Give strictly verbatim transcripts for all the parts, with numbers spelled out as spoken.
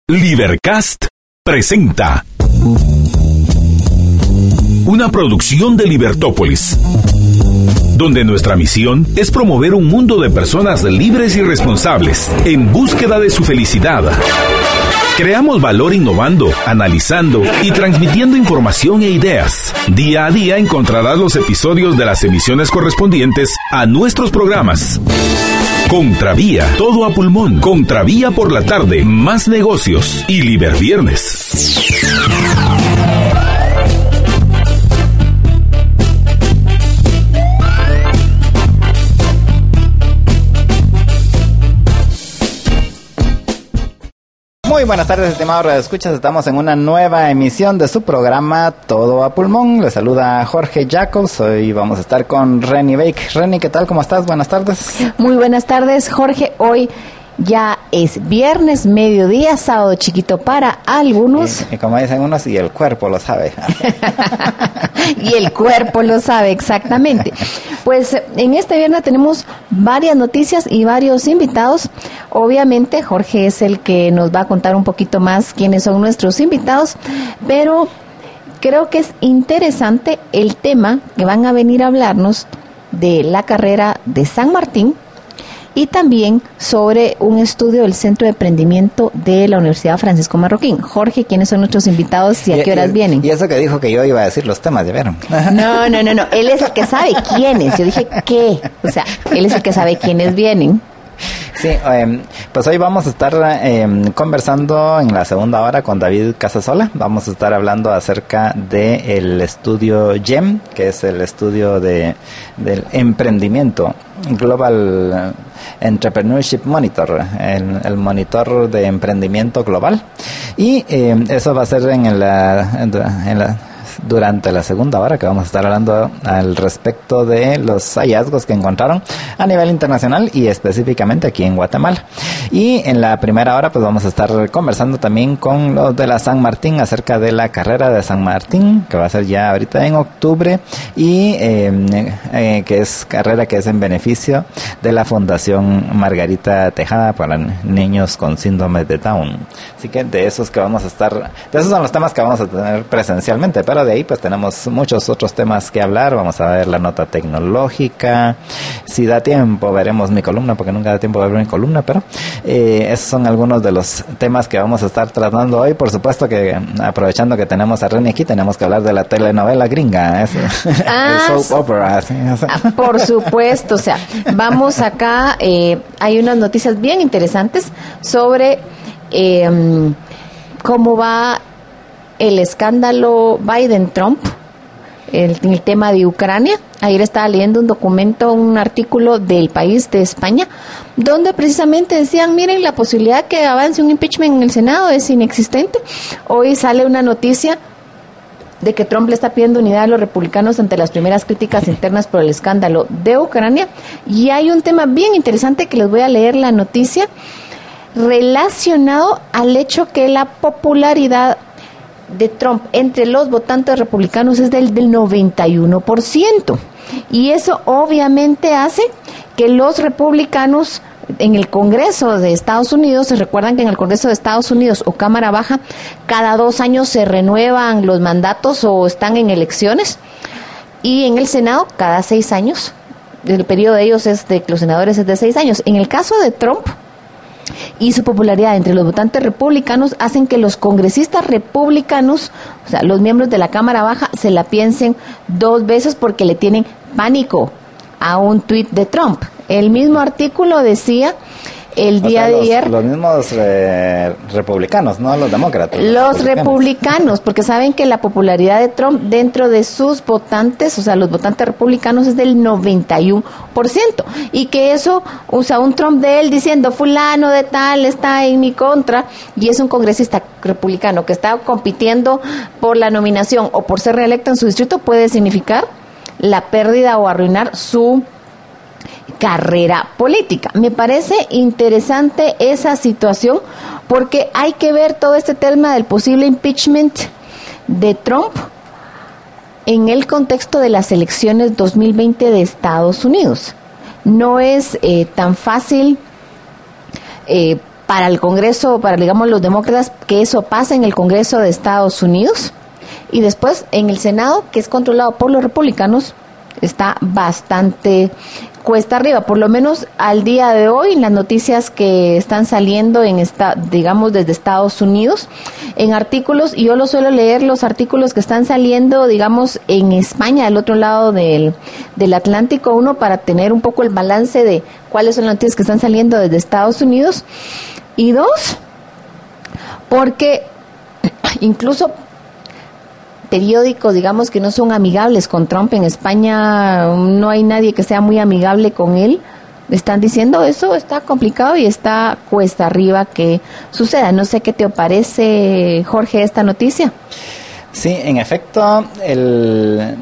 Libercast presenta una producción de Libertópolis, donde nuestra misión es promover un mundo de personas libres y responsables en búsqueda de su felicidad. Creamos valor innovando, analizando y transmitiendo información e ideas. Día a día encontrarás los episodios de las emisiones correspondientes a nuestros programas. Contravía, todo a pulmón. Contravía por la tarde, más negocios y Liberviernes. Muy buenas tardes, estimados radioescuchas. Estamos en una nueva emisión de su programa Todo a Pulmón. Les saluda Jorge Jacobs. Hoy vamos a estar con Renny Bake. Renny, ¿qué tal? ¿Cómo estás? Buenas tardes. Muy buenas tardes, Jorge. Hoy ya es viernes, mediodía, sábado chiquito para algunos. Y, y como dicen unos, y el cuerpo lo sabe. Y el cuerpo lo sabe, exactamente. Pues en este viernes tenemos varias noticias y varios invitados. Obviamente Jorge es el que nos va a contar un poquito más quiénes son nuestros invitados, pero creo que es interesante el tema que van a venir a hablarnos de la carrera de San Martín y también sobre un estudio del Centro de Emprendimiento de la Universidad Francisco Marroquín. Jorge, ¿quiénes son nuestros invitados y a qué horas y, vienen? Y eso que dijo que yo iba a decir los temas, ¿ya vieron? No, no, no, no. Él es el que sabe quiénes. Yo dije qué. O sea, él es el que sabe quiénes vienen. Sí, eh, pues hoy vamos a estar eh, conversando en la segunda hora con David Casasola. Vamos a estar hablando acerca del estudio G E M, que es el estudio de del emprendimiento, Global Entrepreneurship Monitor, el, el monitor de emprendimiento global. Y eh, eso va a ser en la, en la durante la segunda hora, que vamos a estar hablando al respecto de los hallazgos que encontraron a nivel internacional y específicamente aquí en Guatemala. Y en la primera hora pues vamos a estar conversando también con los de la San Martín acerca de la carrera de San Martín, que va a ser ya ahorita en octubre, y eh, eh, que es carrera que es en beneficio de la Fundación Margarita Tejada para niños con síndrome de Down. Así que de esos que vamos a estar, de esos son los temas que vamos a tener presencialmente, pero de ahí pues tenemos muchos otros temas que hablar. Vamos a ver la nota tecnológica, si da tiempo veremos mi columna, porque nunca da tiempo de ver mi columna, pero eh, esos son algunos de los temas que vamos a estar tratando hoy. Por supuesto que aprovechando que tenemos a Renny aquí, tenemos que hablar de la telenovela gringa, es, ah, el soap opera, ¿sí? Por supuesto, o sea, vamos acá, eh, hay unas noticias bien interesantes sobre eh, cómo va el escándalo Biden-Trump, el, el tema de Ucrania. Ayer estaba leyendo un documento, un artículo del País de España, donde precisamente decían, miren, la posibilidad que avance un impeachment en el Senado es inexistente. Hoy sale una noticia de que Trump le está pidiendo unidad a los republicanos ante las primeras críticas internas por el escándalo de Ucrania. Y hay un tema bien interesante que les voy a leer la noticia, relacionado al hecho que la popularidad de Trump entre los votantes republicanos es del, del noventa y uno por ciento, y eso obviamente hace que los republicanos en el Congreso de Estados Unidos, se recuerdan que en el Congreso de Estados Unidos o Cámara Baja cada dos años se renuevan los mandatos o están en elecciones, y en el Senado cada seis años, el periodo de ellos es de los senadores es de seis años. En el caso de Trump y su popularidad entre los votantes republicanos hacen que los congresistas republicanos, o sea, los miembros de la Cámara Baja, se la piensen dos veces porque le tienen pánico a un tuit de Trump. El mismo artículo decía el día o sea, de los, ayer... Los mismos eh, republicanos, no los demócratas. Los, los republicanos. republicanos, porque saben que la popularidad de Trump dentro de sus votantes, o sea, los votantes republicanos es del noventa y uno por ciento. Y que eso, usa un Trump de él diciendo, fulano de tal está en mi contra, y es un congresista republicano que está compitiendo por la nominación o por ser reelecto en su distrito, puede significar la pérdida o arruinar su carrera política. Me parece interesante esa situación porque hay que ver todo este tema del posible impeachment de Trump en el contexto de las elecciones dos mil veinte de Estados Unidos. No es eh, tan fácil eh, para el Congreso, para digamos los demócratas, que eso pase en el Congreso de Estados Unidos, y después en el Senado, que es controlado por los republicanos, está bastante cuesta arriba, por lo menos al día de hoy, las noticias que están saliendo en esta, digamos desde Estados Unidos, en artículos, y yo lo suelo leer los artículos que están saliendo, digamos, en España, al otro lado del, del Atlántico, uno, para tener un poco el balance de cuáles son las noticias que están saliendo desde Estados Unidos, y dos, porque incluso periódicos, digamos, que no son amigables con Trump en España, no hay nadie que sea muy amigable con él, están diciendo eso está complicado y está cuesta arriba que suceda. No sé qué te parece, Jorge, esta noticia. Sí, en efecto, el...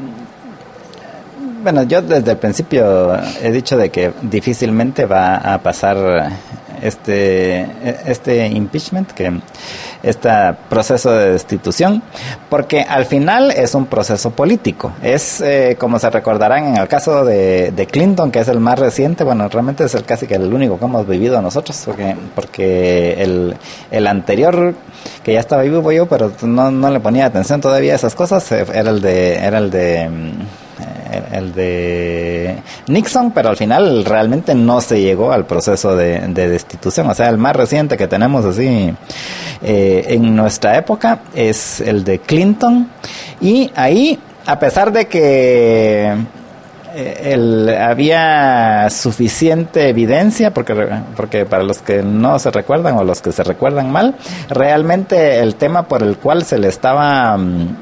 bueno, yo desde el principio he dicho de que difícilmente va a pasar este este impeachment, que este proceso de destitución, porque al final es un proceso político. Es eh, como se recordarán en el caso de, de Clinton, que es el más reciente. Bueno, realmente es el casi que el único que hemos vivido nosotros, porque porque el, el anterior, que ya estaba vivo yo, pero no, no le ponía atención todavía a esas cosas, era el de era el de el de Nixon, pero al final realmente no se llegó al proceso de, de destitución. O sea, el más reciente que tenemos así eh, en nuestra época es el de Clinton, y ahí, a pesar de que eh, el, había suficiente evidencia, porque, porque para los que no se recuerdan o los que se recuerdan mal, realmente el tema por el cual se le estaba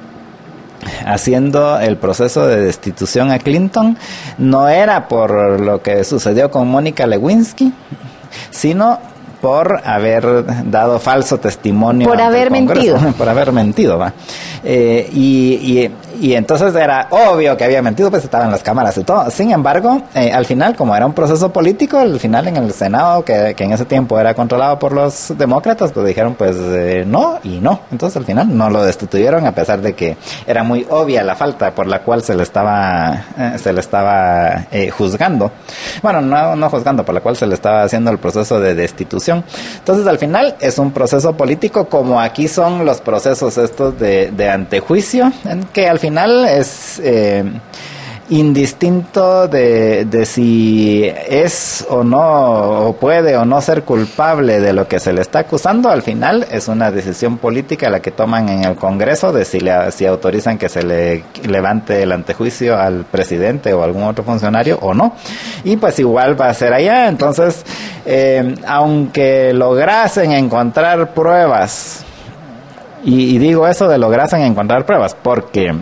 haciendo el proceso de destitución a Clinton no era por lo que sucedió con Mónica Lewinsky, sino por haber dado falso testimonio, por haber mentido, por haber mentido, va. Eh, y, y, y entonces era obvio que había mentido, pues estaban las cámaras y todo. Sin embargo, eh, al final, como era un proceso político, al final en el Senado, que, que en ese tiempo era controlado por los demócratas, pues dijeron pues eh, no y no. Entonces al final no lo destituyeron, a pesar de que era muy obvia la falta por la cual se le estaba eh, se le estaba eh, juzgando. Bueno, no, no juzgando, por la cual se le estaba haciendo el proceso de destitución. Entonces al final es un proceso político, como aquí son los procesos estos de, de antejuicio, en que al final es eh, indistinto de, de si es o no, o puede o no ser culpable de lo que se le está acusando. Al final es una decisión política la que toman en el Congreso de si, le, si autorizan que se le levante el antejuicio al presidente o algún otro funcionario o no. Y pues igual va a ser allá. Entonces, eh, aunque lograsen encontrar pruebas, y, y digo eso de lograsen encontrar pruebas porque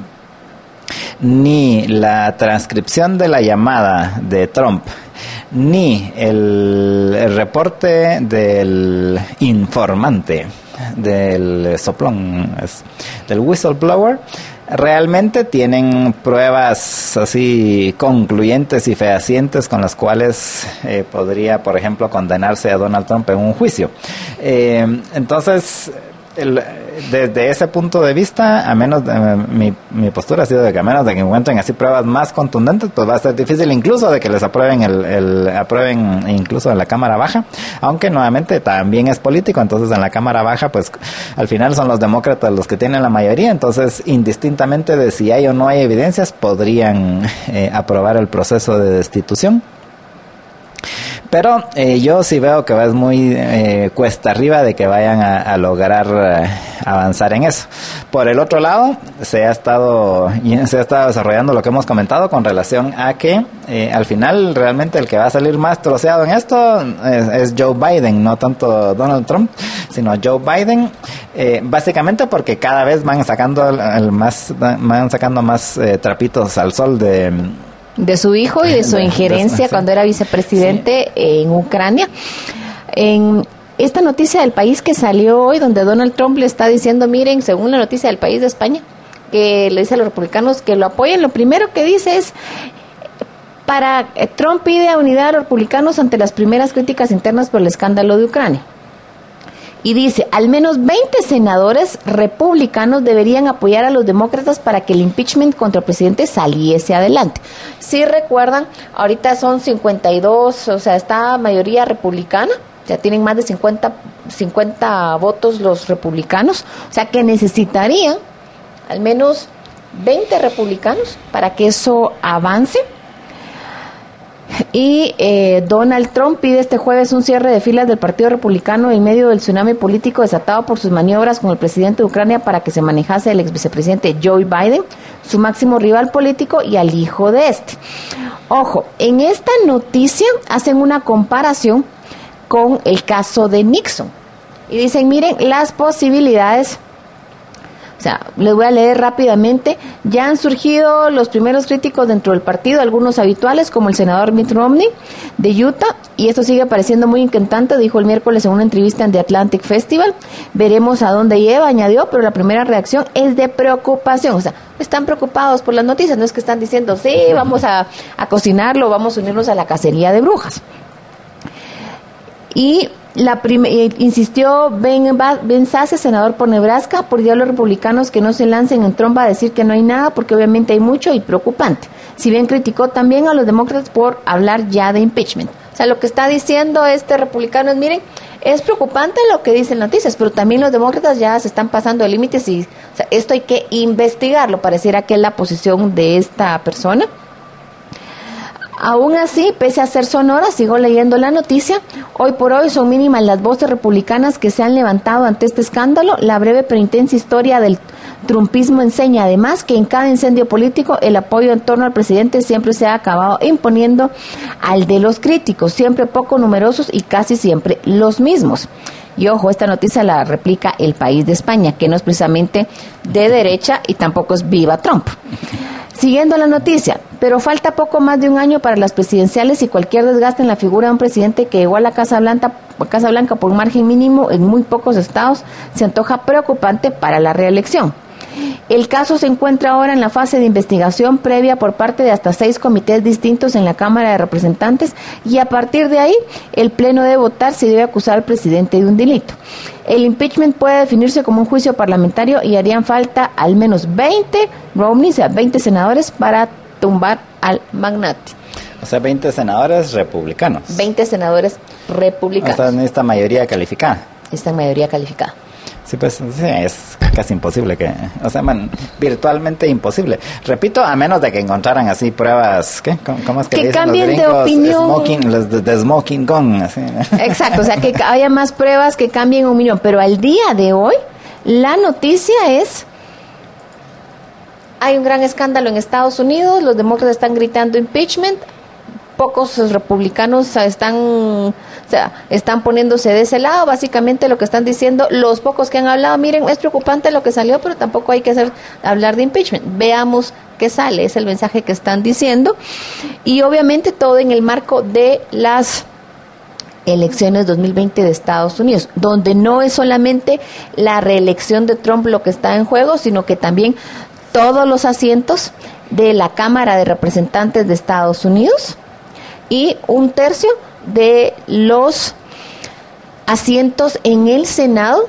ni la transcripción de la llamada de Trump, ni el, el reporte del informante, del soplón, del whistleblower, realmente tienen pruebas así concluyentes y fehacientes con las cuales eh, podría, por ejemplo, condenarse a Donald Trump en un juicio. Eh, entonces, El, desde ese punto de vista, a menos de, mi, mi postura ha sido de que a menos de que encuentren así pruebas más contundentes, pues va a ser difícil incluso de que les aprueben el, el aprueben incluso en la Cámara Baja, aunque nuevamente también es político. Entonces en la Cámara Baja pues al final son los demócratas los que tienen la mayoría, entonces indistintamente de si hay o no hay evidencias podrían eh, aprobar el proceso de destitución. Pero eh, yo sí veo que es muy eh, cuesta arriba de que vayan a, a lograr eh, avanzar en eso. Por el otro lado, se ha estado se ha estado desarrollando lo que hemos comentado con relación a que eh, al final realmente el que va a salir más troceado en esto es, es Joe Biden, no tanto Donald Trump, sino Joe Biden, eh, básicamente porque cada vez van sacando el, el más van sacando más eh, trapitos al sol de de su hijo y de su injerencia cuando era vicepresidente sí. en Ucrania. En esta noticia del País que salió hoy, donde Donald Trump le está diciendo, miren, según la noticia del País de España, que le dice a los republicanos que lo apoyen, lo primero que dice es, para Trump pide a unidad a los republicanos ante las primeras críticas internas por el escándalo de Ucrania. Y dice, al menos veinte senadores republicanos deberían apoyar a los demócratas para que el impeachment contra el presidente saliese adelante. Si recuerdan, ahorita son cincuenta y dos, o sea, está mayoría republicana, ya tienen más de cincuenta, cincuenta votos los republicanos, o sea que necesitarían al menos veinte republicanos para que eso avance. Y eh, Donald Trump pide este jueves un cierre de filas del Partido Republicano en medio del tsunami político desatado por sus maniobras con el presidente de Ucrania para que se manejase el ex vicepresidente Joe Biden, su máximo rival político, y al hijo de este. Ojo, en esta noticia hacen una comparación con el caso de Nixon y dicen, miren, las posibilidades. O sea, les voy a leer rápidamente. Ya han surgido los primeros críticos dentro del partido, algunos habituales, como el senador Mitt Romney de Utah, y esto sigue pareciendo muy inquietante, dijo el miércoles en una entrevista en The Atlantic Festival. Veremos a dónde lleva, añadió, pero la primera reacción es de preocupación. O sea, están preocupados por las noticias, no es que están diciendo, sí, vamos a, a cocinarlo, vamos a unirnos a la cacería de brujas. Y la prim- insistió Ben, Ben Sasse, senador por Nebraska, por diablos republicanos que no se lancen en Trump a decir que no hay nada, porque obviamente hay mucho y preocupante. Si bien criticó también a los demócratas por hablar ya de impeachment. O sea, lo que está diciendo este republicano es, miren, es preocupante lo que dicen noticias, pero también los demócratas ya se están pasando de límites y, o sea, esto hay que investigarlo. Pareciera que es la posición de esta persona. Aún así, pese a ser sonora, sigo leyendo la noticia, hoy por hoy son mínimas las voces republicanas que se han levantado ante este escándalo. La breve pero intensa historia del trumpismo enseña además que en cada incendio político el apoyo en torno al presidente siempre se ha acabado imponiendo al de los críticos, siempre poco numerosos y casi siempre los mismos. Y ojo, esta noticia la replica El País de España, que no es precisamente de derecha y tampoco es viva Trump. Siguiendo la noticia, pero falta poco más de un año para las presidenciales y cualquier desgaste en la figura de un presidente que llegó a la Casa Blanca, Casa Blanca por un margen mínimo en muy pocos estados se antoja preocupante para la reelección. El caso se encuentra ahora en la fase de investigación previa por parte de hasta seis comités distintos en la Cámara de Representantes y a partir de ahí el Pleno debe votar si debe acusar al presidente de un delito. El impeachment puede definirse como un juicio parlamentario y harían falta al menos veinte Romney, o sea, veinte senadores para tumbar al magnate. O sea, veinte senadores republicanos. veinte senadores republicanos. O sea, en esta mayoría calificada. Esta mayoría calificada. Sí, pues sí, es casi imposible que, o sea, man, virtualmente imposible. Repito, a menos de que encontraran así pruebas, ¿qué? ¿Cómo, cómo es que, que dicen cambien los gringos? De opinión. Smoking, los de, de smoking gun, así. Exacto, o sea, que haya más pruebas que cambien opinión. Pero al día de hoy, la noticia es, hay un gran escándalo en Estados Unidos, los demócratas están gritando impeachment, pocos republicanos están, o sea, están poniéndose de ese lado. Básicamente lo que están diciendo, los pocos que han hablado, miren, es preocupante lo que salió, pero tampoco hay que hacer hablar de impeachment. Veamos qué sale, es el mensaje que están diciendo. Y obviamente todo en el marco de las elecciones dos mil veinte de Estados Unidos, donde no es solamente la reelección de Trump lo que está en juego, sino que también todos los asientos de la Cámara de Representantes de Estados Unidos y un tercio de los asientos en el Senado,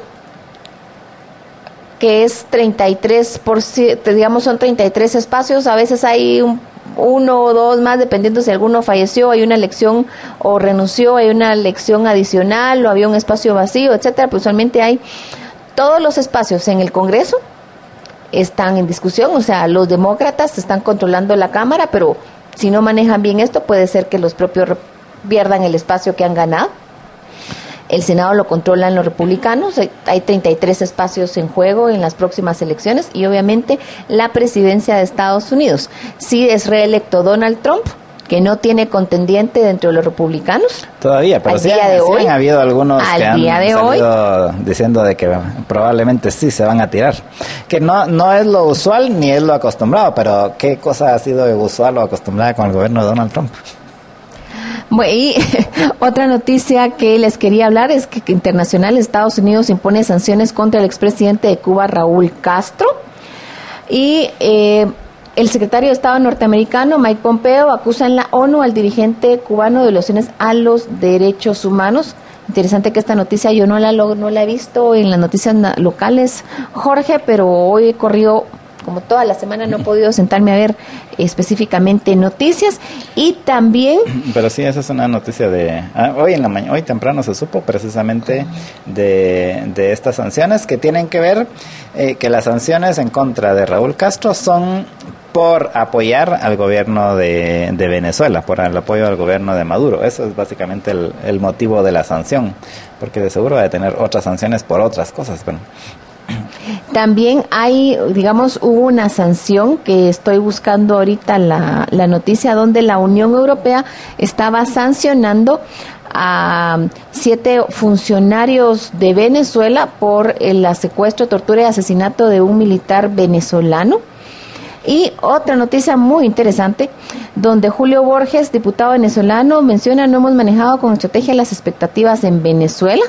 que es treinta y tres por ciento, digamos son treinta y tres espacios, a veces hay un, uno o dos más, dependiendo si alguno falleció, hay una elección o renunció, hay una elección adicional o había un espacio vacío, etcétera. Pues usualmente hay todos los espacios en el Congreso están en discusión, o sea, los demócratas están controlando la Cámara, pero si no manejan bien esto, puede ser que los propios pierdan el espacio que han ganado. El Senado lo controlan los republicanos, hay treinta y tres espacios en juego en las próximas elecciones y obviamente la presidencia de Estados Unidos. Si es reelecto Donald Trump, que no tiene contendiente dentro de los republicanos. Todavía, pero sí, día de sí hoy, han habido algunos al que han día de salido hoy, diciendo de que probablemente sí se van a tirar. Que no no es lo usual ni es lo acostumbrado, pero ¿qué cosa ha sido usual o acostumbrada con el gobierno de Donald Trump? Bueno, y otra noticia que les quería hablar es que, que internacional Estados Unidos impone sanciones contra el expresidente de Cuba, Raúl Castro, y eh, el secretario de Estado norteamericano, Mike Pompeo, acusa en la ONU al dirigente cubano de violaciones a los derechos humanos. Interesante que esta noticia yo no la no la he visto en las noticias locales, Jorge, pero hoy corrió como toda la semana no he podido sentarme a ver específicamente noticias. Y también... Pero sí, esa es una noticia de... Ah, hoy en la mañana, hoy temprano se supo precisamente de, de estas sanciones que tienen que ver, eh, que las sanciones en contra de Raúl Castro son por apoyar al gobierno de, de Venezuela, por el apoyo al gobierno de Maduro. Eso es básicamente el, el motivo de la sanción, porque de seguro va a tener otras sanciones por otras cosas. Bueno. También hay, digamos, hubo una sanción que estoy buscando ahorita la, la noticia donde la Unión Europea estaba sancionando a siete funcionarios de Venezuela por el secuestro, tortura y asesinato de un militar venezolano. Y otra noticia muy interesante, donde Julio Borges, diputado venezolano, menciona: no hemos manejado con estrategia las expectativas en Venezuela.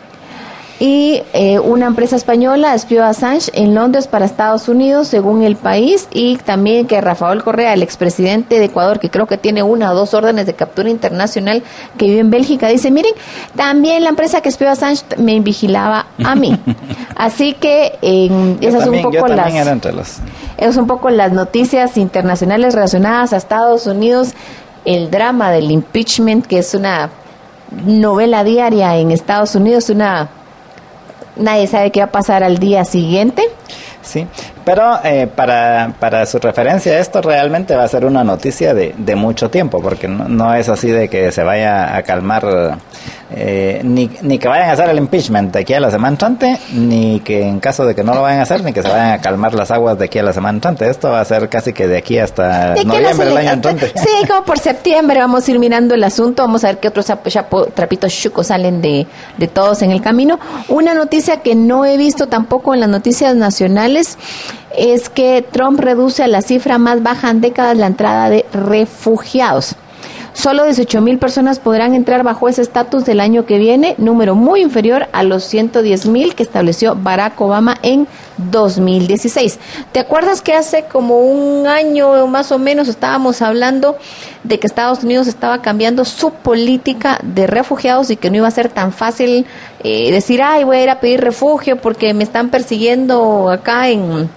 Y eh, una empresa española espió a Assange en Londres para Estados Unidos, según El País. Y también que Rafael Correa, el expresidente de Ecuador, que creo que tiene una o dos órdenes de captura internacional, que vive en Bélgica, dice: miren, también la empresa que espió a Assange me vigilaba a mí. Así que eh, esas son un poco las, esas son un poco las noticias internacionales relacionadas a Estados Unidos. El drama del impeachment, que es una novela diaria en Estados Unidos, una... nadie sabe qué va a pasar al día siguiente. Sí, pero eh, para, para su referencia, esto realmente va a ser una noticia de, de mucho tiempo, porque no, no es así de que se vaya a calmar, eh, ni, ni que vayan a hacer el impeachment de aquí a la semana entrante, ni que en caso de que no lo vayan a hacer, ni que se vayan a calmar las aguas de aquí a la semana entrante. Esto va a ser casi que de aquí hasta de noviembre del año entrante. Sí, como por septiembre vamos a ir mirando el asunto, vamos a ver qué otros chapo, trapitos chucos salen de, de todos en el camino. Una noticia que no he visto tampoco en las noticias nacionales es que Trump reduce a la cifra más baja en décadas la entrada de refugiados. Solo dieciocho mil personas podrán entrar bajo ese estatus del año que viene, número muy inferior a los ciento diez mil que estableció Barack Obama en dos mil dieciséis. ¿Te acuerdas que hace como un año más o menos estábamos hablando de que Estados Unidos estaba cambiando su política de refugiados y que no iba a ser tan fácil eh, decir, ay, voy a ir a pedir refugio porque me están persiguiendo acá en,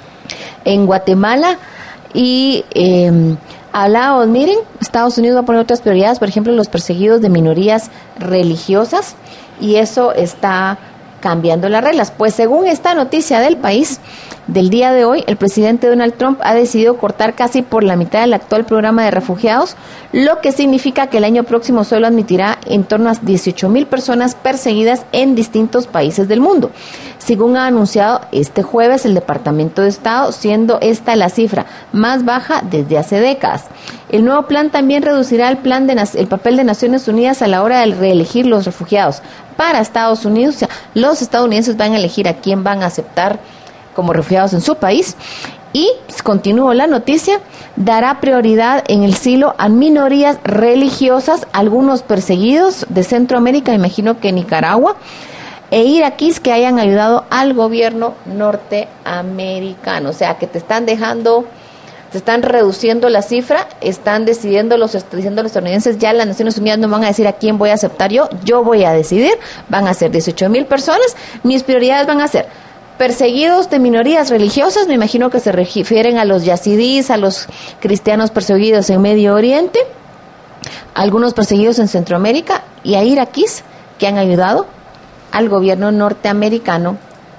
en Guatemala? Y eh, hablábamos, miren, Estados Unidos va a poner otras prioridades, por ejemplo, los perseguidos de minorías religiosas, y eso está cambiando las reglas. Pues según esta noticia del País del día de hoy, el presidente Donald Trump ha decidido cortar casi por la mitad del actual programa de refugiados, lo que significa que el año próximo solo admitirá en torno a dieciocho mil personas perseguidas en distintos países del mundo, según ha anunciado este jueves el Departamento de Estado, siendo esta la cifra más baja desde hace décadas. El nuevo plan también reducirá el, plan de, el papel de Naciones Unidas a la hora de reelegir los refugiados para Estados Unidos. O sea, los estadounidenses van a elegir a quién van a aceptar como refugiados en su país. Y, continúo la noticia, dará prioridad en el silo a minorías religiosas, algunos perseguidos de Centroamérica, imagino que Nicaragua, e iraquíes que hayan ayudado al gobierno norteamericano. O sea, que te están dejando, te están reduciendo la cifra, están decidiendo los, diciendo los estadounidenses, ya las Naciones Unidas no van a decir a quién voy a aceptar yo, yo voy a decidir, van a ser dieciocho mil personas, mis prioridades van a ser perseguidos de minorías religiosas, me imagino que se refieren a los yazidíes, a los cristianos perseguidos en Medio Oriente, algunos perseguidos en Centroamérica, y a iraquíes que han ayudado al gobierno norteamericano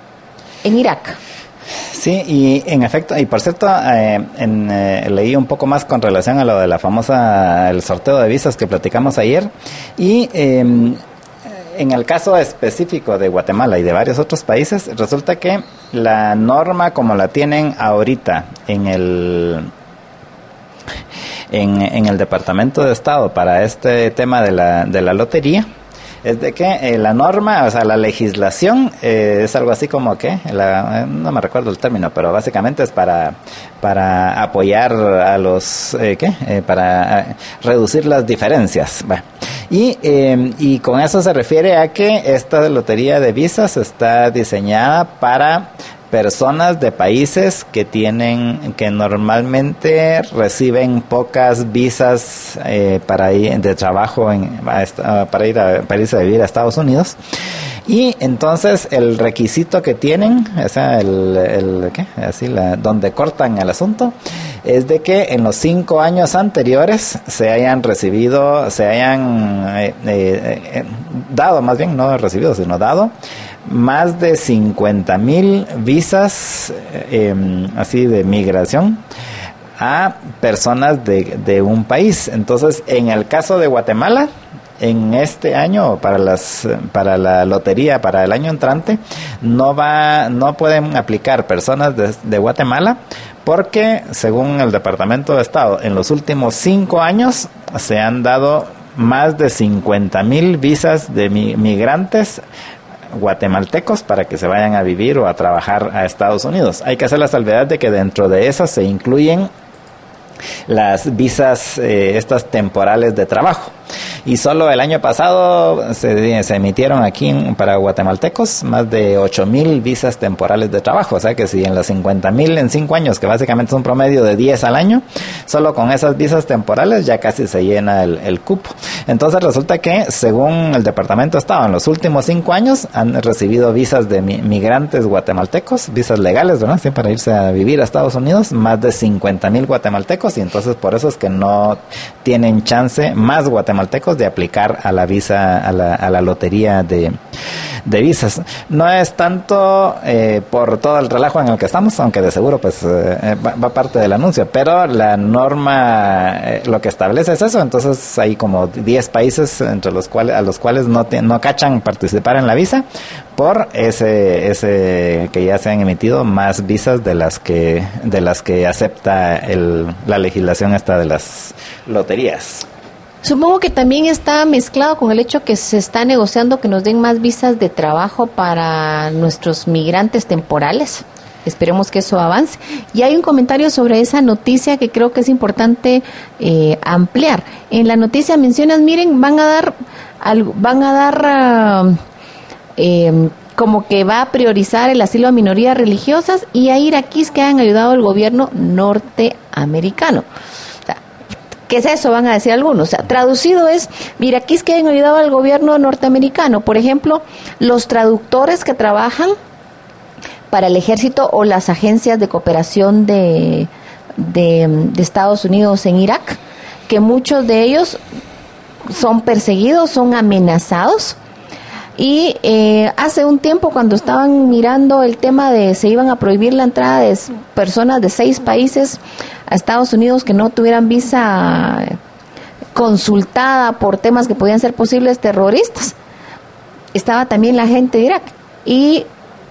en Irak. Sí, y en efecto, y por cierto, eh, en, eh, leí un poco más con relación a lo de la famosa, el sorteo de visas que platicamos ayer, y eh, en el caso específico de Guatemala y de varios otros países, resulta que la norma como la tienen ahorita en el en, en el Departamento de Estado para este tema de la, de la lotería, es de que eh, la norma, o sea, la legislación eh, es algo así como que, la, eh, no me recuerdo el término, pero básicamente es para para apoyar a los, eh, ¿qué? Eh, para eh, reducir las diferencias. Bueno, y, eh, y con eso se refiere a que esta lotería de visas está diseñada para personas de países que tienen, que normalmente reciben pocas visas eh, para ir de trabajo en, a, para ir a para irse a vivir a Estados Unidos, Y entonces el requisito que tienen, o sea, el, el ¿qué? Así la, donde cortan el asunto, es de que en los cinco años anteriores se hayan recibido, se hayan eh, eh, eh, dado, más bien, no recibido, sino dado, más de cincuenta mil visas eh, así de migración a personas de, de un país. Entonces, en el caso de Guatemala, en este año, para las para la lotería, para el año entrante, no va no pueden aplicar personas de, de Guatemala, porque según el Departamento de Estado, en los últimos cinco años se han dado más de cincuenta mil visas de mi, migrantes guatemaltecos para que se vayan a vivir o a trabajar a Estados Unidos. Hay que hacer la salvedad de que dentro de esas se incluyen las visas eh, estas temporales de trabajo, y solo el año pasado se, se emitieron aquí para guatemaltecos más de ocho mil visas temporales de trabajo. O sea que si en las cincuenta mil en cinco años, que básicamente es un promedio de diez al año, solo con esas visas temporales ya casi se llena el, el cupo. Entonces resulta que, según el Departamento de Estado, en los últimos cinco años han recibido visas de mi, migrantes guatemaltecos, visas legales, ¿verdad? Sí, para irse a vivir a Estados Unidos, más de cincuenta mil guatemaltecos, y entonces por eso es que no tienen chance más guatemaltecos de aplicar a la visa, a la, a la lotería de, de visas. No es tanto eh, por todo el relajo en el que estamos, aunque de seguro pues eh, va, va parte del anuncio, pero la norma eh, lo que establece es eso. Entonces hay como diez países entre los cuales a los cuales no te, no cachan participar en la visa por ese ese que ya se han emitido más visas de las que de las que acepta el, la legislación esta de las loterías. Supongo que también está mezclado con el hecho que se está negociando que nos den más visas de trabajo para nuestros migrantes temporales. Esperemos que eso avance. Y hay un comentario sobre esa noticia que creo que es importante eh, ampliar. En la noticia mencionas, miren, van a dar, algo, van a dar uh, eh, como que va a priorizar el asilo a minorías religiosas y a iraquíes que han ayudado al gobierno norteamericano. ¿Qué es eso? Van a decir algunos. O sea, traducido es, iraquíes que han ayudado al gobierno norteamericano. Por ejemplo, los traductores que trabajan para el ejército o las agencias de cooperación de, de, de Estados Unidos en Irak, que muchos de ellos son perseguidos, son amenazados. Y eh, hace un tiempo, cuando estaban mirando el tema de se iban a prohibir la entrada de personas de seis países a Estados Unidos que no tuvieran visa consultada por temas que podían ser posibles terroristas, estaba también la gente de Irak. Y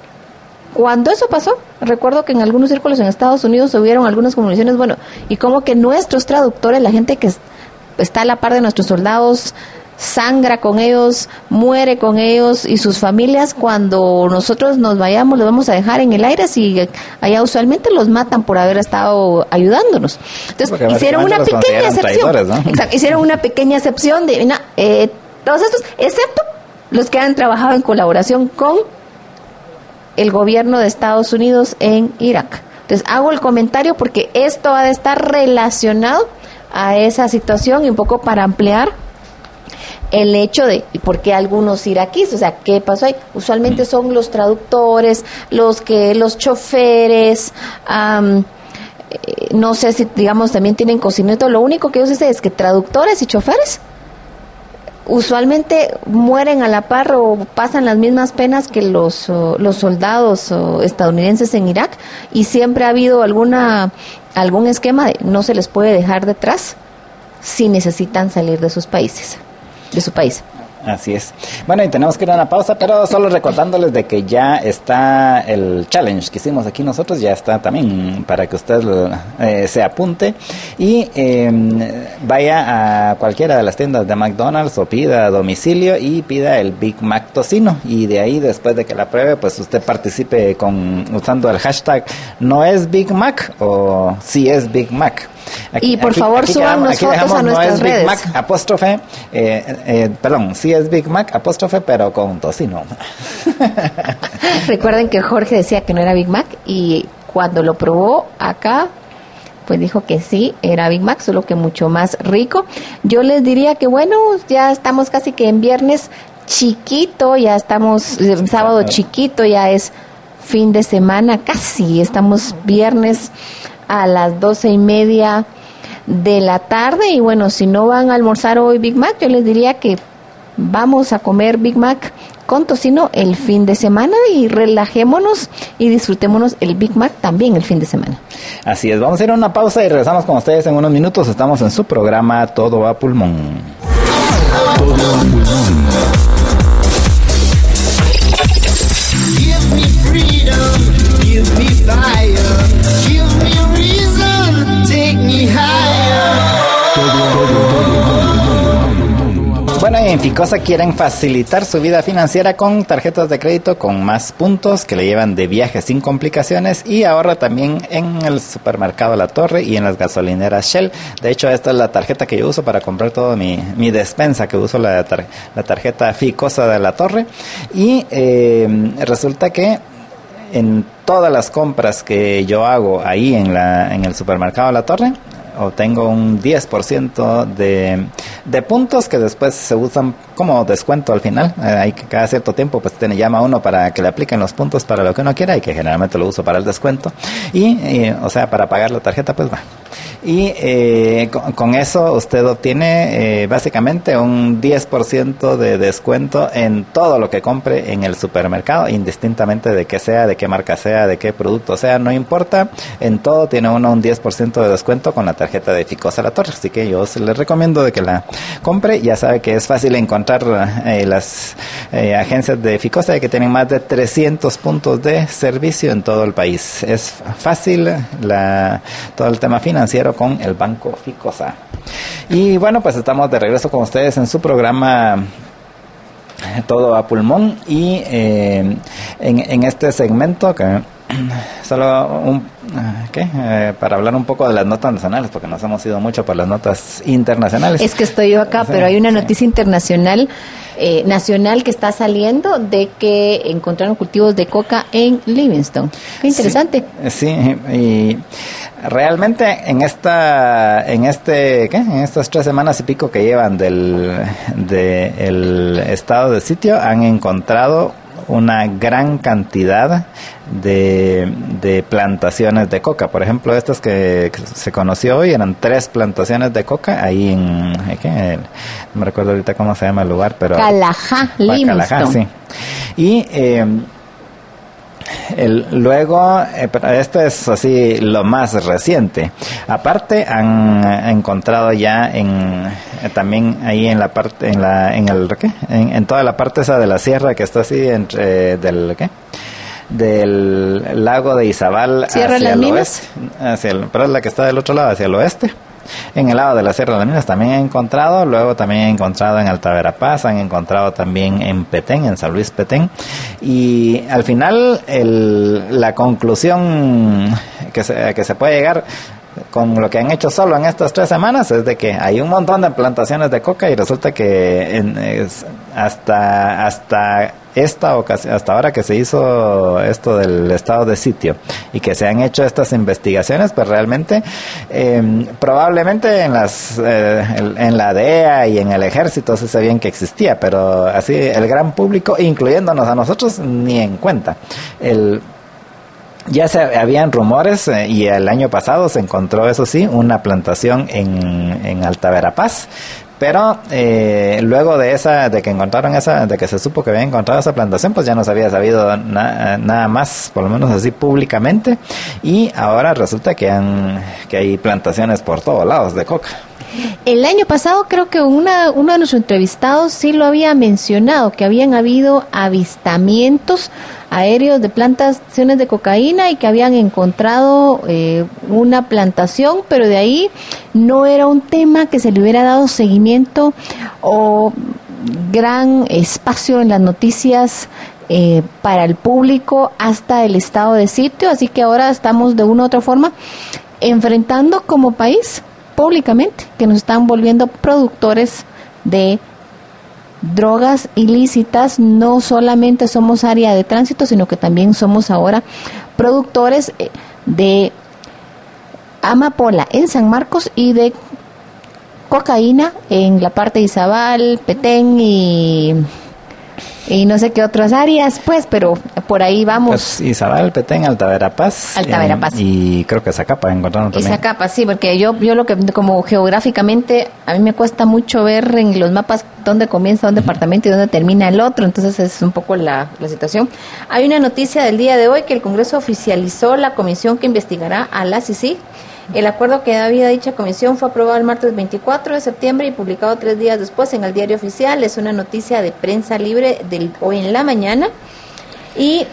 cuando eso pasó, recuerdo que en algunos círculos en Estados Unidos hubieron algunas comunicaciones, bueno, y como que nuestros traductores, la gente que está a la par de nuestros soldados, sangra con ellos, muere con ellos y sus familias, cuando nosotros nos vayamos los vamos a dejar en el aire, si allá usualmente los matan por haber estado ayudándonos. Entonces porque hicieron una pequeña excepción, ¿no? Exacto, hicieron una pequeña excepción de na, eh, todos estos, excepto los que han trabajado en colaboración con el gobierno de Estados Unidos en Irak. Entonces hago el comentario porque esto ha de estar relacionado a esa situación y un poco para ampliar el hecho de por qué algunos iraquíes, o sea, ¿qué pasó ahí? Usualmente son los traductores, los que los choferes, um, eh, no sé si, digamos, también tienen cocineros. Lo único que yo sé es que traductores y choferes usualmente mueren a la par o pasan las mismas penas que los, uh, los soldados uh, estadounidenses en Irak, y siempre ha habido alguna algún esquema de no se les puede dejar detrás si necesitan salir de sus países. de su país. Así es. Bueno, y tenemos que ir a una pausa, pero solo recordándoles de que ya está el challenge que hicimos aquí nosotros, ya está también para que usted eh, se apunte y eh, vaya a cualquiera de las tiendas de McDonald's o pida a domicilio y pida el Big Mac tocino, y de ahí, después de que la pruebe, pues usted participe con usando el hashtag no es Big Mac o sí es Big Mac. Aquí, y por aquí, favor aquí súbanos fotos dejamos, a nuestras no es redes. Big Mac, apóstrofe, eh, eh, perdón, sí es Big Mac, apóstrofe, pero con tocino. Recuerden que Jorge decía que no era Big Mac, y cuando lo probó acá, pues dijo que sí, era Big Mac, solo que mucho más rico. Yo les diría que bueno, ya estamos casi que en viernes, chiquito, ya estamos, el sábado chiquito, ya es fin de semana, casi, estamos viernes a las doce y media de la tarde, y bueno, si no van a almorzar hoy Big Mac, yo les diría que vamos a comer Big Mac con tocino el fin de semana y relajémonos y disfrutémonos el Big Mac también el fin de semana. Así es, vamos a ir a una pausa y regresamos con ustedes en unos minutos. Estamos en su programa Todo a Pulmón. Todo a Pulmón. Give me freedom, give me fire, give me reason, take me higher. Bueno, y en Ficosa quieren facilitar su vida financiera con tarjetas de crédito con más puntos que le llevan de viaje sin complicaciones, y ahorra también en el supermercado La Torre y en las gasolineras Shell. De hecho, esta es la tarjeta que yo uso para comprar todo mi, mi despensa, que uso la, tar, la tarjeta Ficosa de La Torre, y eh, resulta que en todas las compras que yo hago ahí en, la, en el supermercado La Torre, obtengo un diez por ciento de, de puntos que después se usan como descuento al final. Eh, hay que cada cierto tiempo pues te llama uno para que le apliquen los puntos para lo que uno quiera, y que generalmente lo uso para el descuento, y, y o sea, para pagar la tarjeta, pues va. Y eh, con, con eso usted obtiene eh, básicamente un diez por ciento de descuento en todo lo que compre en el supermercado, indistintamente de qué sea, de qué marca sea, de qué producto sea, no importa. En todo tiene uno un diez por ciento de descuento con la tarjeta de Ficosa La Torre. Así que yo les recomiendo de que la compre. Ya sabe que es fácil encontrar eh, las eh, agencias de Ficosa, que tienen más de trescientos puntos de servicio en todo el país. Es fácil la, todo el tema financiero con el Banco Ficosa. Y bueno, pues estamos de regreso con ustedes en su programa Todo a Pulmón, y eh, en, en este segmento que solo un ¿qué? Eh, para hablar un poco de las notas nacionales, porque nos hemos ido mucho por las notas internacionales. Es que estoy yo acá, sí, pero hay una sí. noticia internacional, eh, nacional que está saliendo, de que encontraron cultivos de coca en Livingston. Qué interesante. Sí, sí, y realmente en esta, en este, ¿qué? En estas tres semanas y pico que llevan del, de el estado de sitio, han encontrado una gran cantidad de, de plantaciones de coca. Por ejemplo, estas que, que se conoció hoy eran tres plantaciones de coca ahí en, ¿qué? No me recuerdo ahorita cómo se llama el lugar, pero Calajá, Livingston. Sí. Y eh, El, luego, eh, este es así lo más reciente. Aparte, han encontrado ya en eh, también ahí en la parte, en la, en el ¿qué? En, en toda la parte esa de la sierra que está así entre eh, del ¿qué? Del lago de Izabal hacia el oeste, hacia el, pero es la que está del otro lado, hacia el oeste. En el lado de la Sierra de las Minas también he encontrado, luego también he encontrado en Alta Verapaz, han encontrado también en Petén, en San Luis Petén, y al final el, la conclusión que se, que se puede llegar con lo que han hecho solo en estas tres semanas es de que hay un montón de plantaciones de coca, y resulta que en, es, hasta hasta esta ocasión, hasta ahora que se hizo esto del estado de sitio y que se han hecho estas investigaciones, pues realmente eh, probablemente en las eh, en la D E A y en el ejército se sabían que existía, pero así el gran público, incluyéndonos a nosotros, ni en cuenta. El Ya se habían rumores eh, y el año pasado se encontró, eso sí, una plantación en, en Alta Verapaz, pero eh, luego de esa, de que encontraron esa, de que se supo que habían encontrado esa plantación, pues ya no se había sabido na, nada más, por lo menos así públicamente, y ahora resulta que han, que hay plantaciones por todos lados de coca. El año pasado creo que una, uno de nuestros entrevistados sí lo había mencionado, que habían habido avistamientos aéreos de plantaciones de cocaína y que habían encontrado eh, una plantación, pero de ahí no era un tema que se le hubiera dado seguimiento o gran espacio en las noticias eh, para el público hasta el estado de sitio, así que ahora estamos de una u otra forma enfrentando como país públicamente que nos están volviendo productores de drogas ilícitas. No solamente somos área de tránsito, sino que también somos ahora productores de amapola en San Marcos y de cocaína en la parte de Izabal, Petén y y no sé qué otras áreas, pues, pero por ahí vamos. Pues Izabal, Petén, Alta Verapaz. Alta Verapaz. Eh, y creo que Zacapa encontraron también. Y Zacapa, sí, porque yo, yo lo que, como geográficamente, a mí me cuesta mucho ver en los mapas dónde comienza un departamento y dónde termina el otro, entonces es un poco la, la situación. Hay una noticia del día de hoy que el Congreso oficializó la comisión que investigará a la C I C I G. El acuerdo que da vida a dicha comisión fue aprobado el martes veinticuatro de septiembre y publicado tres días después en el Diario Oficial. Es una noticia de prensa libre del hoy en la mañana. Y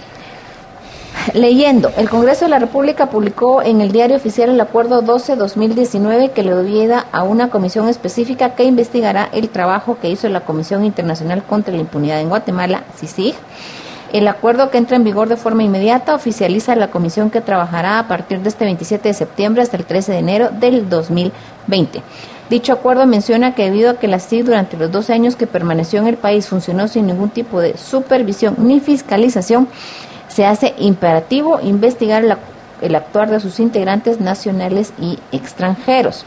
leyendo, el Congreso de la República publicó en el Diario Oficial el acuerdo doce barra dos mil diecinueve que le da vida a una comisión específica que investigará el trabajo que hizo la Comisión Internacional contra la Impunidad en Guatemala, C I C I G. El acuerdo, que entra en vigor de forma inmediata, oficializa la comisión que trabajará a partir de este veintisiete de septiembre hasta el trece de enero del dos mil veinte. Dicho acuerdo menciona que debido a que la C I C I G durante los doce años que permaneció en el país funcionó sin ningún tipo de supervisión ni fiscalización, se hace imperativo investigar el, el actuar de sus integrantes nacionales y extranjeros.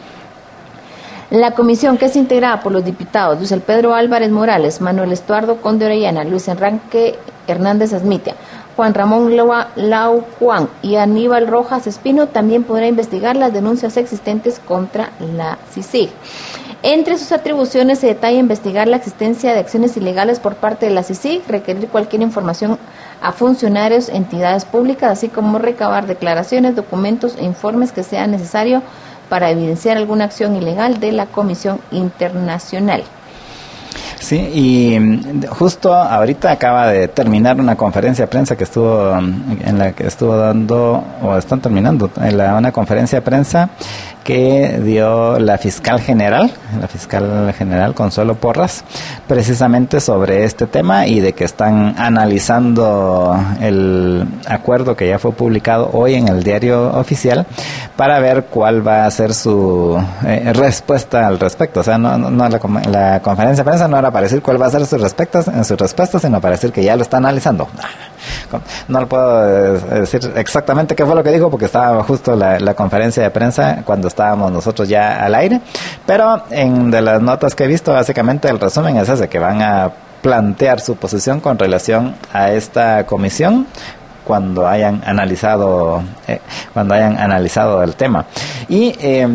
La comisión, que es integrada por los diputados Luis Pedro Álvarez Morales, Manuel Estuardo Conde Orellana, Luis Enrique Hernández Asmitia, Juan Ramón Lau Juan y Aníbal Rojas Espino, también podrá investigar las denuncias existentes contra la C I C I G. Entre sus atribuciones se detalla investigar la existencia de acciones ilegales por parte de la C I C I G, requerir cualquier información a funcionarios, entidades públicas, así como recabar declaraciones, documentos e informes que sea necesario para evidenciar alguna acción ilegal de la Comisión Internacional. Sí, y justo ahorita acaba de terminar una conferencia de prensa que estuvo en la que estuvo dando, o están terminando, en la, una conferencia de prensa que dio la fiscal general, la fiscal general Consuelo Porras, precisamente sobre este tema y de que están analizando el acuerdo que ya fue publicado hoy en el Diario Oficial para ver cuál va a ser su eh, respuesta al respecto. O sea, no, no, no la, la conferencia de prensa no era para decir cuál va a ser su respuesta, en su respuesta, sino para decir que ya lo está analizando. No le puedo decir exactamente qué fue lo que dijo porque estaba justo la, la conferencia de prensa cuando estábamos nosotros ya al aire, pero en de las notas que he visto, básicamente el resumen es ese, que van a plantear su posición con relación a esta comisión cuando hayan analizado eh, cuando hayan analizado el tema. Y eh,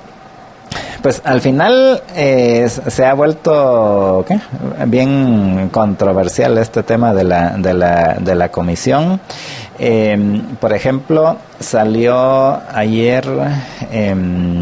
pues al final eh, se ha vuelto ¿qué? bien controversial este tema de la de la de la comisión. Eh, por ejemplo, salió ayer eh,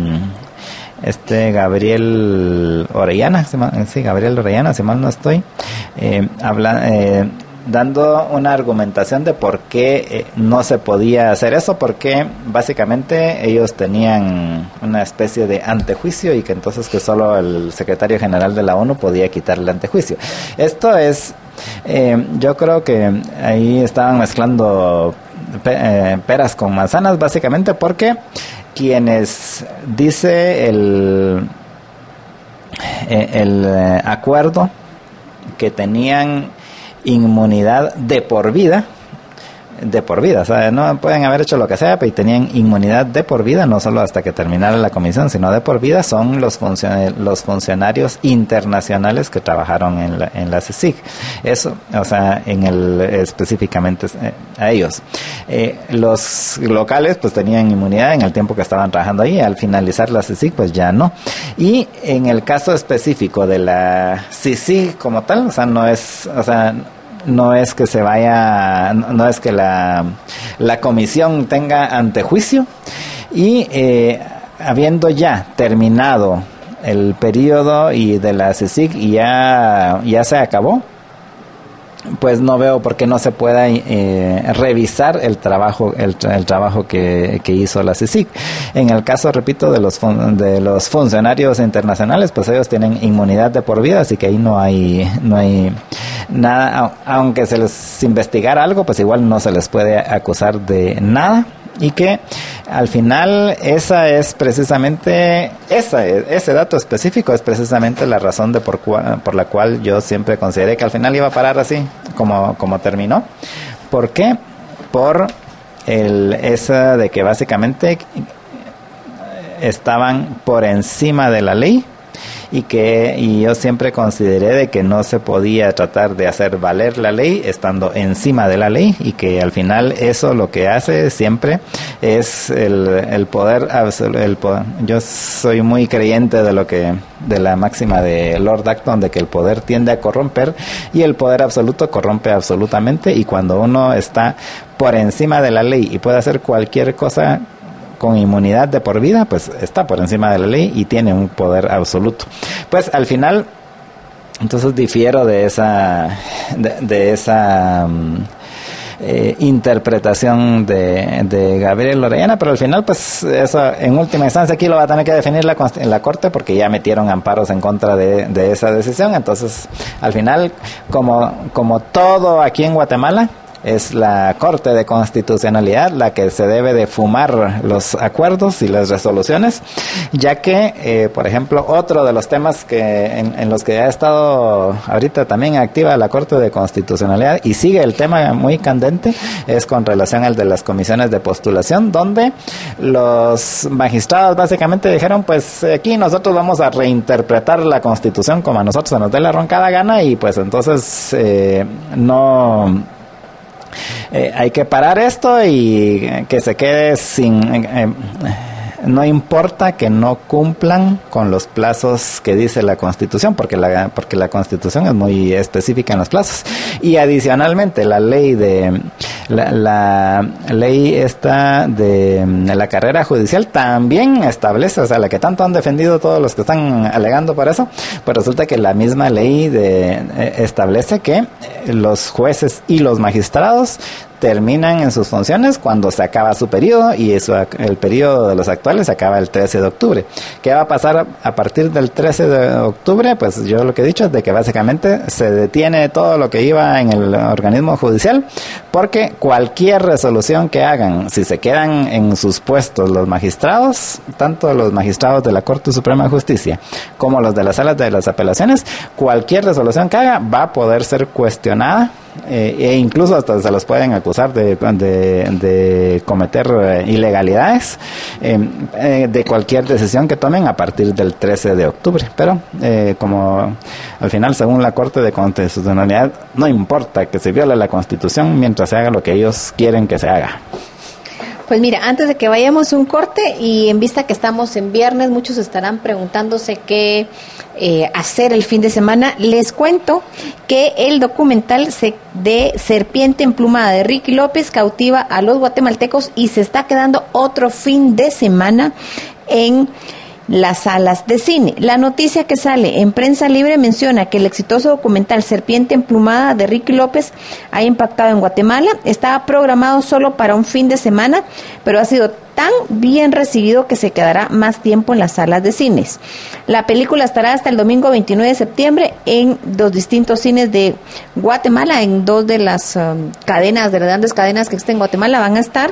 este Gabriel Orellana, sí, Gabriel Orellana, si mal no estoy, eh, habla, eh, dando una argumentación de por qué eh, no se podía hacer eso, porque básicamente ellos tenían una especie de antejuicio y que entonces que solo el secretario general de la ONU podía quitar el antejuicio. Esto es, eh, yo creo que ahí estaban mezclando pe eh, peras con manzanas, básicamente porque quienes dice el, eh, el eh, acuerdo que tenían inmunidad de por vida, de por vida, o sea, no pueden haber hecho lo que sea, pero tenían inmunidad de por vida, no solo hasta que terminara la comisión, sino de por vida, son los, funcion los funcionarios internacionales que trabajaron en la, en la C I C I G. Eso, o sea, en el específicamente eh, a ellos. Eh, los locales pues tenían inmunidad en el tiempo que estaban trabajando ahí, al finalizar la C I C I G pues ya no. Y en el caso específico de la C I C I G como tal, o sea, no es, o sea, no es que se vaya, no es que la, la comisión tenga antejuicio y eh, habiendo ya terminado el periodo y de la C I C I G y ya, ya se acabó, pues no veo por qué no se pueda eh, revisar el trabajo el, el trabajo que, que hizo la C I C I G. En el caso, repito, de los de los funcionarios internacionales, pues ellos tienen inmunidad de por vida, así que ahí no hay no hay nada, aunque se les investigara algo, pues igual no se les puede acusar de nada. Y que al final esa es precisamente esa ese dato específico es precisamente la razón de por, cua, por la cual yo siempre consideré que al final iba a parar así como como terminó. ¿Por qué? Por el esa de que básicamente estaban por encima de la ley y que y yo siempre consideré de que no se podía tratar de hacer valer la ley estando encima de la ley, y que al final eso lo que hace siempre es el, el poder absoluto. El poder. Yo soy muy creyente de lo que de la máxima de Lord Acton, de que el poder tiende a corromper y el poder absoluto corrompe absolutamente, y cuando uno está por encima de la ley y puede hacer cualquier cosa con inmunidad de por vida, pues está por encima de la ley y tiene un poder absoluto. Pues al final, entonces difiero de esa de, de esa um, eh, interpretación de, de Gabriel Orellana, pero al final, pues eso en última instancia aquí lo va a tener que definir la, la Corte, porque ya metieron amparos en contra de, de esa decisión. Entonces al final, como, como todo aquí en Guatemala, es la Corte de Constitucionalidad la que se debe de fumar los acuerdos y las resoluciones, ya que, eh, por ejemplo, otro de los temas que en, en los que ha estado ahorita también activa la Corte de Constitucionalidad, y sigue el tema muy candente, es con relación al de las comisiones de postulación, donde los magistrados básicamente dijeron, pues aquí nosotros vamos a reinterpretar la Constitución como a nosotros se nos dé la roncada gana, y pues entonces eh, no... Eh, hay que parar esto y que se quede sin... Eh, eh, no importa que no cumplan con los plazos que dice la Constitución, porque la porque la Constitución es muy específica en los plazos. Y adicionalmente la ley de la, la ley esta de, de la carrera judicial también establece, o sea, la que tanto han defendido todos los que están alegando por eso, pues resulta que la misma ley de eh, establece que los jueces y los magistrados terminan en sus funciones cuando se acaba su periodo, y eso, el periodo de los actuales se acaba el trece de octubre. ¿Qué va a pasar a partir del trece de octubre? Pues yo lo que he dicho es de que básicamente se detiene todo lo que iba en el organismo judicial, porque cualquier resolución que hagan, si se quedan en sus puestos los magistrados, tanto los magistrados de la Corte Suprema de Justicia como los de las salas de las apelaciones, cualquier resolución que haga va a poder ser cuestionada, eh, e incluso hasta se los pueden acusar de, de, de cometer eh, ilegalidades eh, eh, de cualquier decisión que tomen a partir del trece de octubre. Pero eh, como al final, según la Corte de Constitucionalidad, no importa que se viole la Constitución mientras se haga lo que ellos quieren que se haga. Pues mira, antes de que vayamos un corte, y en vista que estamos en viernes, muchos estarán preguntándose qué eh, hacer el fin de semana. Les cuento que el documental de Serpiente Emplumada de Ricky López cautiva a los guatemaltecos y se está quedando otro fin de semana en las salas de cine. La noticia que sale en Prensa Libre menciona que el exitoso documental Serpiente Emplumada de Ricky López ha impactado en Guatemala. Estaba programado solo para un fin de semana, pero ha sido tan bien recibido que se quedará más tiempo en las salas de cines. La película estará hasta el domingo veintinueve de septiembre en los distintos cines de Guatemala, en dos de las um, cadenas, de las grandes cadenas que existen en Guatemala van a estar.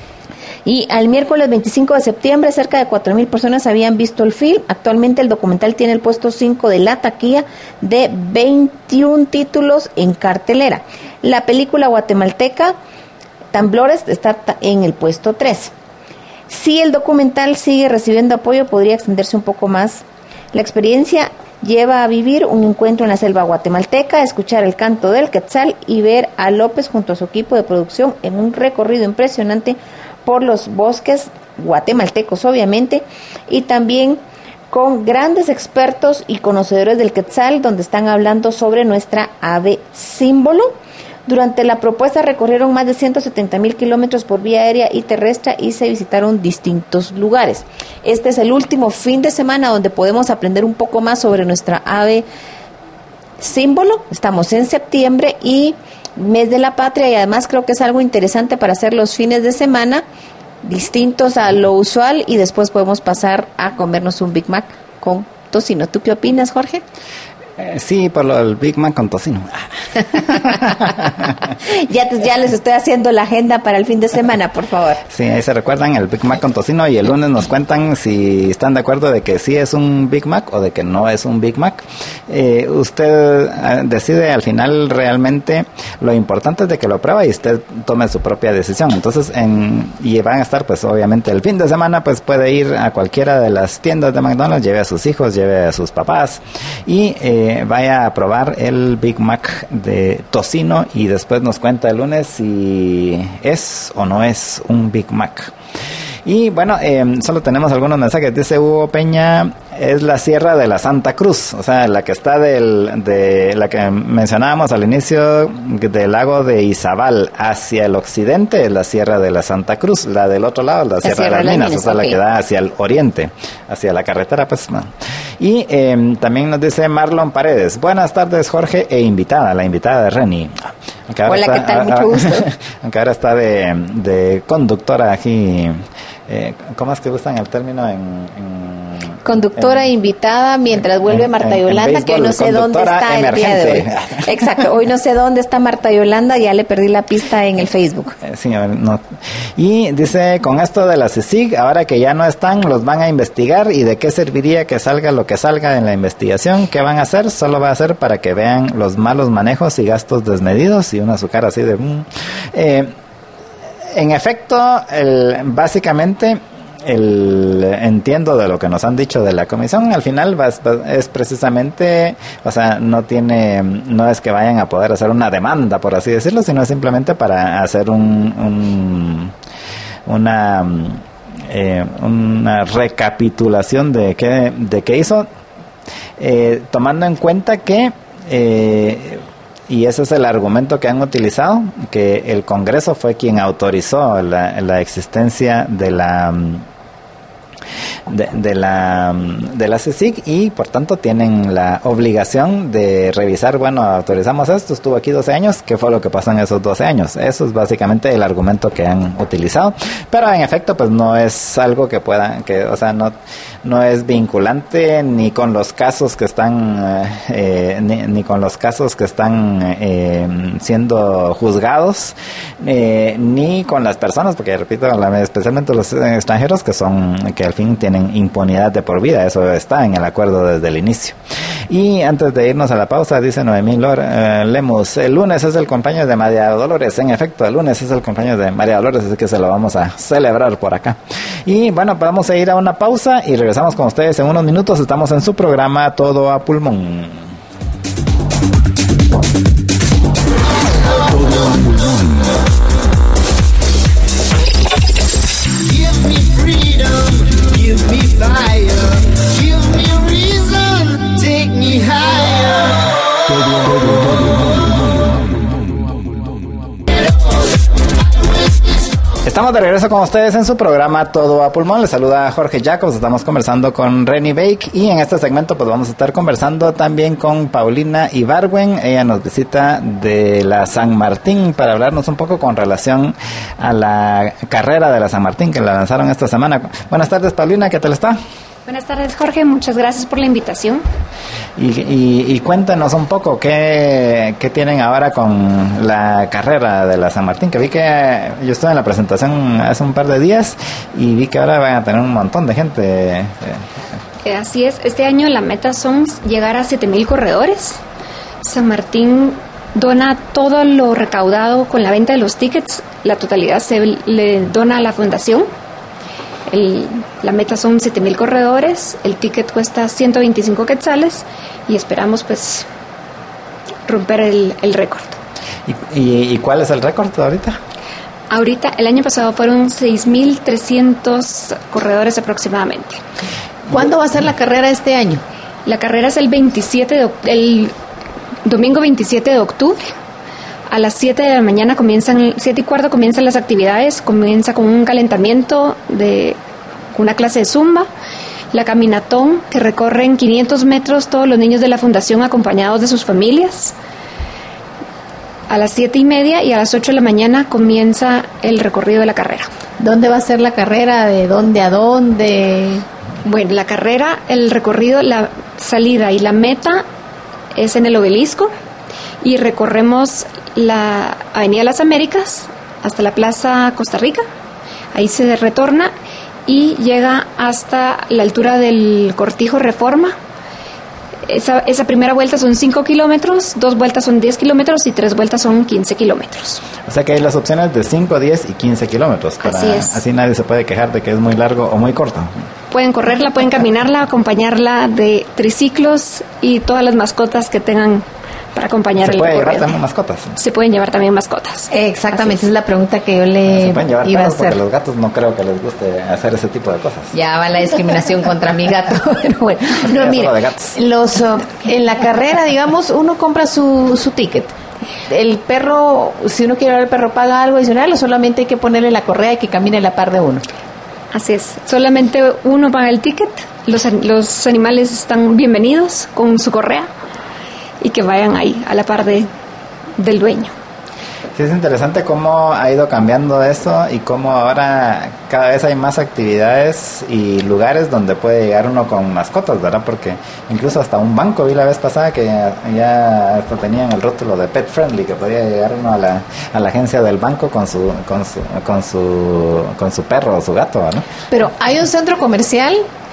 Y al miércoles veinticinco de septiembre, cerca de cuatro mil personas habían visto el film. Actualmente el documental tiene el puesto cinco de la taquilla de veintiún títulos en cartelera. La película guatemalteca Temblores está en el puesto tres. Si el documental sigue recibiendo apoyo, podría extenderse un poco más. La experiencia lleva a vivir un encuentro en la selva guatemalteca, escuchar el canto del quetzal y ver a López junto a su equipo de producción en un recorrido impresionante por los bosques guatemaltecos, obviamente, y también con grandes expertos y conocedores del quetzal, donde están hablando sobre nuestra ave símbolo. Durante la propuesta recorrieron más de ciento setenta mil kilómetros por vía aérea y terrestre y se visitaron distintos lugares. Este es el último fin de semana donde podemos aprender un poco más sobre nuestra ave símbolo. Estamos en septiembre y mes de la patria, y además creo que es algo interesante para hacer los fines de semana distintos a lo usual, y después podemos pasar a comernos un Big Mac con tocino. ¿Tú qué opinas, Jorge? Eh, sí, por lo del Big Mac con tocino. ya, te- ya les estoy haciendo la agenda para el fin de semana, por favor. Sí, ahí se recuerdan el Big Mac con tocino y el lunes nos cuentan si están de acuerdo de que sí es un Big Mac o de que no es un Big Mac. Eh, usted eh, decide al final realmente, lo importante es de que lo prueba y usted tome su propia decisión. Entonces, en, y van a estar pues obviamente el fin de semana, pues puede ir a cualquiera de las tiendas de McDonald's, lleve a sus hijos, lleve a sus papás y eh, vaya a probar el Big Mac de tocino y después nos cuenta el lunes si es o no es un Big Mac. Y bueno, eh, solo tenemos algunos mensajes. Dice Hugo Peña, es la Sierra de la Santa Cruz, o sea, la que está del, de la que mencionábamos al inicio del lago de Izabal hacia el occidente es la Sierra de la Santa Cruz, la del otro lado es la, la Sierra, Sierra de las Minas, Minas, o sea, okay. La que da hacia el oriente, hacia la carretera, pues. No. Y eh, también nos dice Marlon Paredes, buenas tardes Jorge e invitada, la invitada de Reni. Hola, está, ¿qué tal? A, Mucho gusto. Aunque ahora está de, de conductora aquí. Eh, ¿Cómo es que usan el término en...? en conductora en, invitada mientras vuelve en, Marta Yolanda, que hoy no sé dónde está emergente. El día de hoy. Exacto, hoy no sé dónde está Marta Yolanda, ya le perdí la pista en el Facebook. Eh, sí, no. Y dice, con esto de la C I C I G, ahora que ya no están, los van a investigar, ¿y de qué serviría que salga lo que salga en la investigación? ¿Qué van a hacer? Solo va a ser para que vean los malos manejos y gastos desmedidos, y una su cara así de... Mm. Eh, en efecto, el, básicamente... El, entiendo de lo que nos han dicho de la comisión, al final va, es precisamente, o sea, no tiene, no es que vayan a poder hacer una demanda, por así decirlo, sino simplemente para hacer un, un una eh, una recapitulación de qué de qué hizo, eh, tomando en cuenta que eh, y ese es el argumento que han utilizado, que el Congreso fue quien autorizó la, la existencia de la de, de la de la C I C I G y por tanto tienen la obligación de revisar, bueno, autorizamos esto, estuvo aquí doce años, ¿qué fue lo que pasó en esos doce años? Eso es básicamente el argumento que han utilizado, pero en efecto pues no es algo que puedan, que, o sea, no no es vinculante ni con los casos que están eh, ni, ni con los casos que están eh, siendo juzgados eh, ni con las personas, porque repito, especialmente los extranjeros que son que al fin tienen impunidad de por vida, eso está en el acuerdo desde el inicio. Y antes de irnos a la pausa, dice Noemí Lor, eh, Lemus, el lunes es el cumpleaños de María Dolores. En efecto, el lunes es el cumpleaños de María Dolores, así que se lo vamos a celebrar por acá. Y bueno, vamos a ir a una pausa y regresamos con ustedes en unos minutos. Estamos en su programa Todo a Pulmón. Todo a Pulmón. Give me freedom, give me fire, give me reason, take me higher. Todo, todo, todo. Estamos de regreso con ustedes en su programa Todo a Pulmón. Les saluda Jorge Jacobs. Estamos conversando con Reni Bake y en este segmento pues vamos a estar conversando también con Paulina Ibargüen. Ella nos visita de la San Martín para hablarnos un poco con relación a la carrera de la San Martín que la lanzaron esta semana. Buenas tardes, Paulina, ¿qué tal está? Buenas tardes, Jorge, muchas gracias por la invitación. Y, y, y cuéntenos un poco qué, qué tienen ahora con la carrera de la San Martín, que vi que yo estuve en la presentación hace un par de días y vi que ahora van a tener un montón de gente. Eh, así es, este año la meta son llegar a siete mil corredores. San Martín dona todo lo recaudado con la venta de los tickets, la totalidad se le dona a la fundación. El, la meta son siete mil corredores, el ticket cuesta ciento veinticinco quetzales y esperamos pues romper el, el récord. ¿Y, y, ¿Y cuál es el récord ahorita? Ahorita, el año pasado fueron seis mil trescientos corredores aproximadamente. ¿Cuándo va a ser la carrera este año? La carrera es el veintisiete de, el domingo veintisiete de octubre. A las siete de la mañana comienzan, siete y cuarto comienzan las actividades, comienza con un calentamiento de una clase de zumba, la caminatón que recorren quinientos metros todos los niños de la fundación acompañados de sus familias. A las siete y media y a las ocho de la mañana comienza el recorrido de la carrera. ¿Dónde va a ser la carrera? ¿De dónde a dónde? Bueno, la carrera, el recorrido, la salida y la meta es en el Obelisco y recorremos la Avenida Las Américas hasta la Plaza Costa Rica. Ahí se retorna y llega hasta la altura del Cortijo Reforma. Esa, esa primera vuelta son cinco kilómetros, dos vueltas son diez kilómetros y tres vueltas son quince kilómetros. O sea que hay las opciones de cinco, diez y quince kilómetros. Para, así es. Así nadie se puede quejar de que es muy largo o muy corto. Pueden correrla, pueden caminarla, acompañarla de triciclos y todas las mascotas que tengan para acompañar ¿Se el puede recorrido. llevar también mascotas? Se pueden llevar también mascotas. Exactamente, Así esa es la pregunta que yo le Se pueden llevar iba a perros porque hacer. los gatos no creo que les guste hacer ese tipo de cosas. Ya va la discriminación contra mi gato. Pero bueno, no, Es mire, solo de gatos. los, uh, en la carrera, digamos, uno compra su, su ticket. El perro, si uno quiere ver al perro, paga algo adicional o solamente hay que ponerle la correa y que camine a la par de uno. Así es. Solamente uno paga el ticket. Los, an- los animales están bienvenidos con su correa y que vayan ahí a la par de, del dueño. Sí, es interesante cómo ha ido cambiando eso y cómo ahora cada vez hay más actividades y lugares donde puede llegar uno con mascotas, ¿verdad? Porque incluso hasta un banco vi la vez pasada que ya, ya hasta tenían el rótulo de pet friendly, que podía llegar uno a la, a la agencia del banco con su con su con su con su perro o su gato, ¿no? Pero hay un centro comercial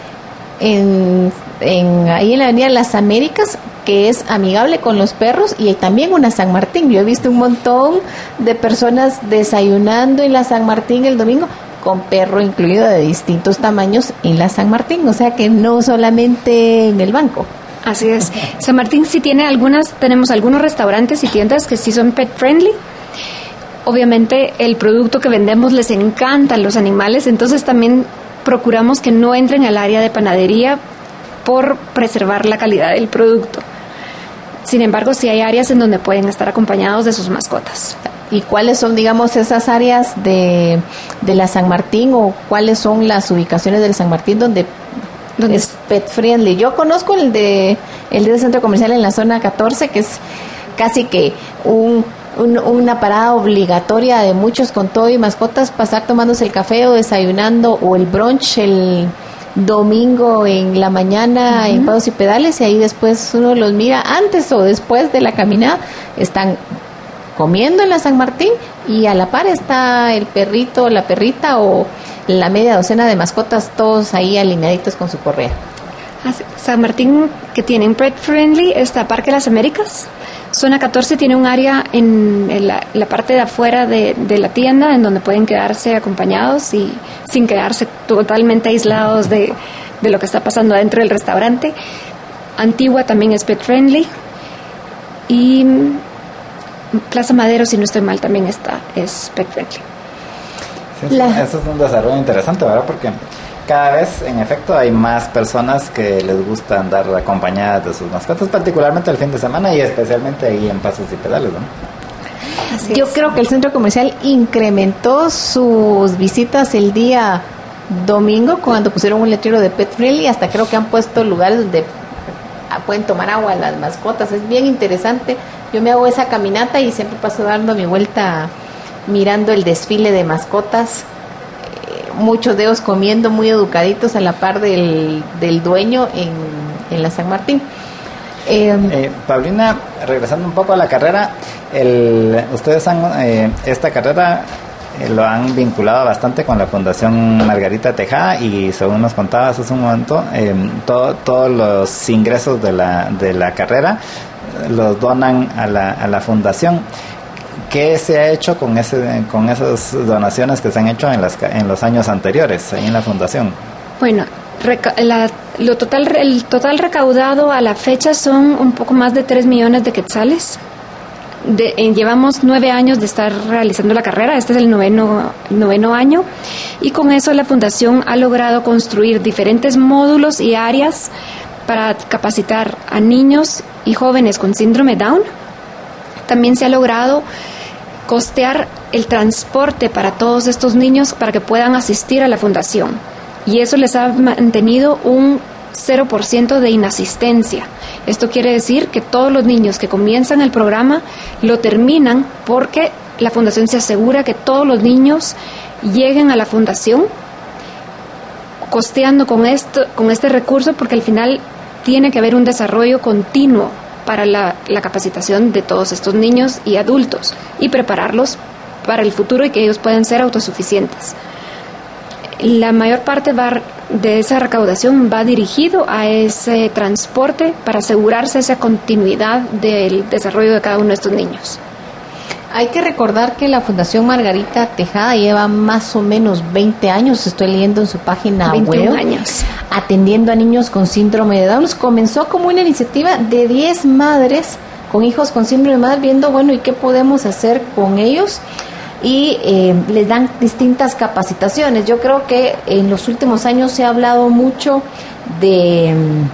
en, en ahí en la Avenida Las Américas que es amigable con los perros y hay también una San Martín. Yo he visto un montón de personas desayunando en la San Martín el domingo con perro incluido de distintos tamaños en la San Martín, o sea que no solamente en el banco. Así es. San Martín sí tiene algunas, tenemos algunos restaurantes y tiendas que sí son pet friendly. Obviamente el producto que vendemos les encantan los animales, entonces también procuramos que no entren al área de panadería por preservar la calidad del producto. Sin embargo, sí hay áreas en donde pueden estar acompañados de sus mascotas. ¿Y cuáles son, digamos, esas áreas de, de la San Martín o cuáles son las ubicaciones del San Martín donde, donde es pet friendly? Yo conozco el de el de centro comercial en la zona catorce, que es casi que un, un, una parada obligatoria de muchos con todo y mascotas, pasar tomándose el café o desayunando o el brunch el domingo en la mañana uh-huh. en Pados y Pedales, y ahí después uno los mira antes o después de la caminada, están comiendo en la San Martín y a la par está el perrito, la perrita o la media docena de mascotas, todos ahí alineaditos con su correa. San Martín, que tienen pet friendly, está Parque Las Américas. Zona catorce tiene un área en, en la, la parte de afuera de, de la tienda en donde pueden quedarse acompañados y sin quedarse totalmente aislados de, de lo que está pasando adentro del restaurante. Antigua también es pet friendly. Y Plaza Madero, si no estoy mal, también está, es pet friendly. Sí, la... Eso es un desarrollo interesante, ¿verdad? Porque cada vez, en efecto, hay más personas que les gusta andar acompañadas de sus mascotas, particularmente el fin de semana y especialmente ahí en Pasos y Pedales, ¿no? Así Yo es. creo que el centro comercial incrementó sus visitas el día domingo cuando pusieron un letrero de pet friendly, hasta creo que han puesto lugares donde pueden tomar agua las mascotas. Es bien interesante. Yo me hago esa caminata y siempre paso dando mi vuelta mirando el desfile de mascotas, eh, muchos de ellos comiendo muy educaditos a la par del, del dueño en, en la San Martín. Eh, eh, Paulina, regresando un poco a la carrera, el, ustedes han eh, esta carrera eh, lo han vinculado bastante con la Fundación Margarita Tejada y según nos contabas hace un momento, eh, todo, todos los ingresos de la, de la carrera los donan a la, a la fundación. ¿Qué se ha hecho con ese con esas donaciones que se han hecho en las en los años anteriores ahí en la fundación? Bueno, reca- la, lo total el total recaudado a la fecha son un poco más de tres millones de quetzales. De, eh, llevamos nueve años de estar realizando la carrera, este es el noveno, noveno año, y con eso la fundación ha logrado construir diferentes módulos y áreas para capacitar a niños y jóvenes con síndrome Down. También se ha logrado costear el transporte para todos estos niños para que puedan asistir a la fundación, y eso les ha mantenido un cero por ciento de inasistencia. Esto quiere decir que todos los niños que comienzan el programa lo terminan porque la fundación se asegura que todos los niños lleguen a la fundación costeando con esto, con este recurso, porque al final tiene que haber un desarrollo continuo para la, la capacitación de todos estos niños y adultos y prepararlos para el futuro y que ellos puedan ser autosuficientes. La mayor parte va, de esa recaudación va dirigido a ese transporte para asegurarse esa continuidad del desarrollo de cada uno de estos niños. Hay que recordar que la Fundación Margarita Tejada lleva más o menos veinte años, estoy leyendo en su página veintiún web, años, atendiendo a niños con síndrome de Down. Comenzó como una iniciativa de diez madres con hijos con síndrome de Down, viendo, bueno, ¿y qué podemos hacer con ellos? Y eh, les dan distintas capacitaciones. Yo creo que en los últimos años se ha hablado mucho de,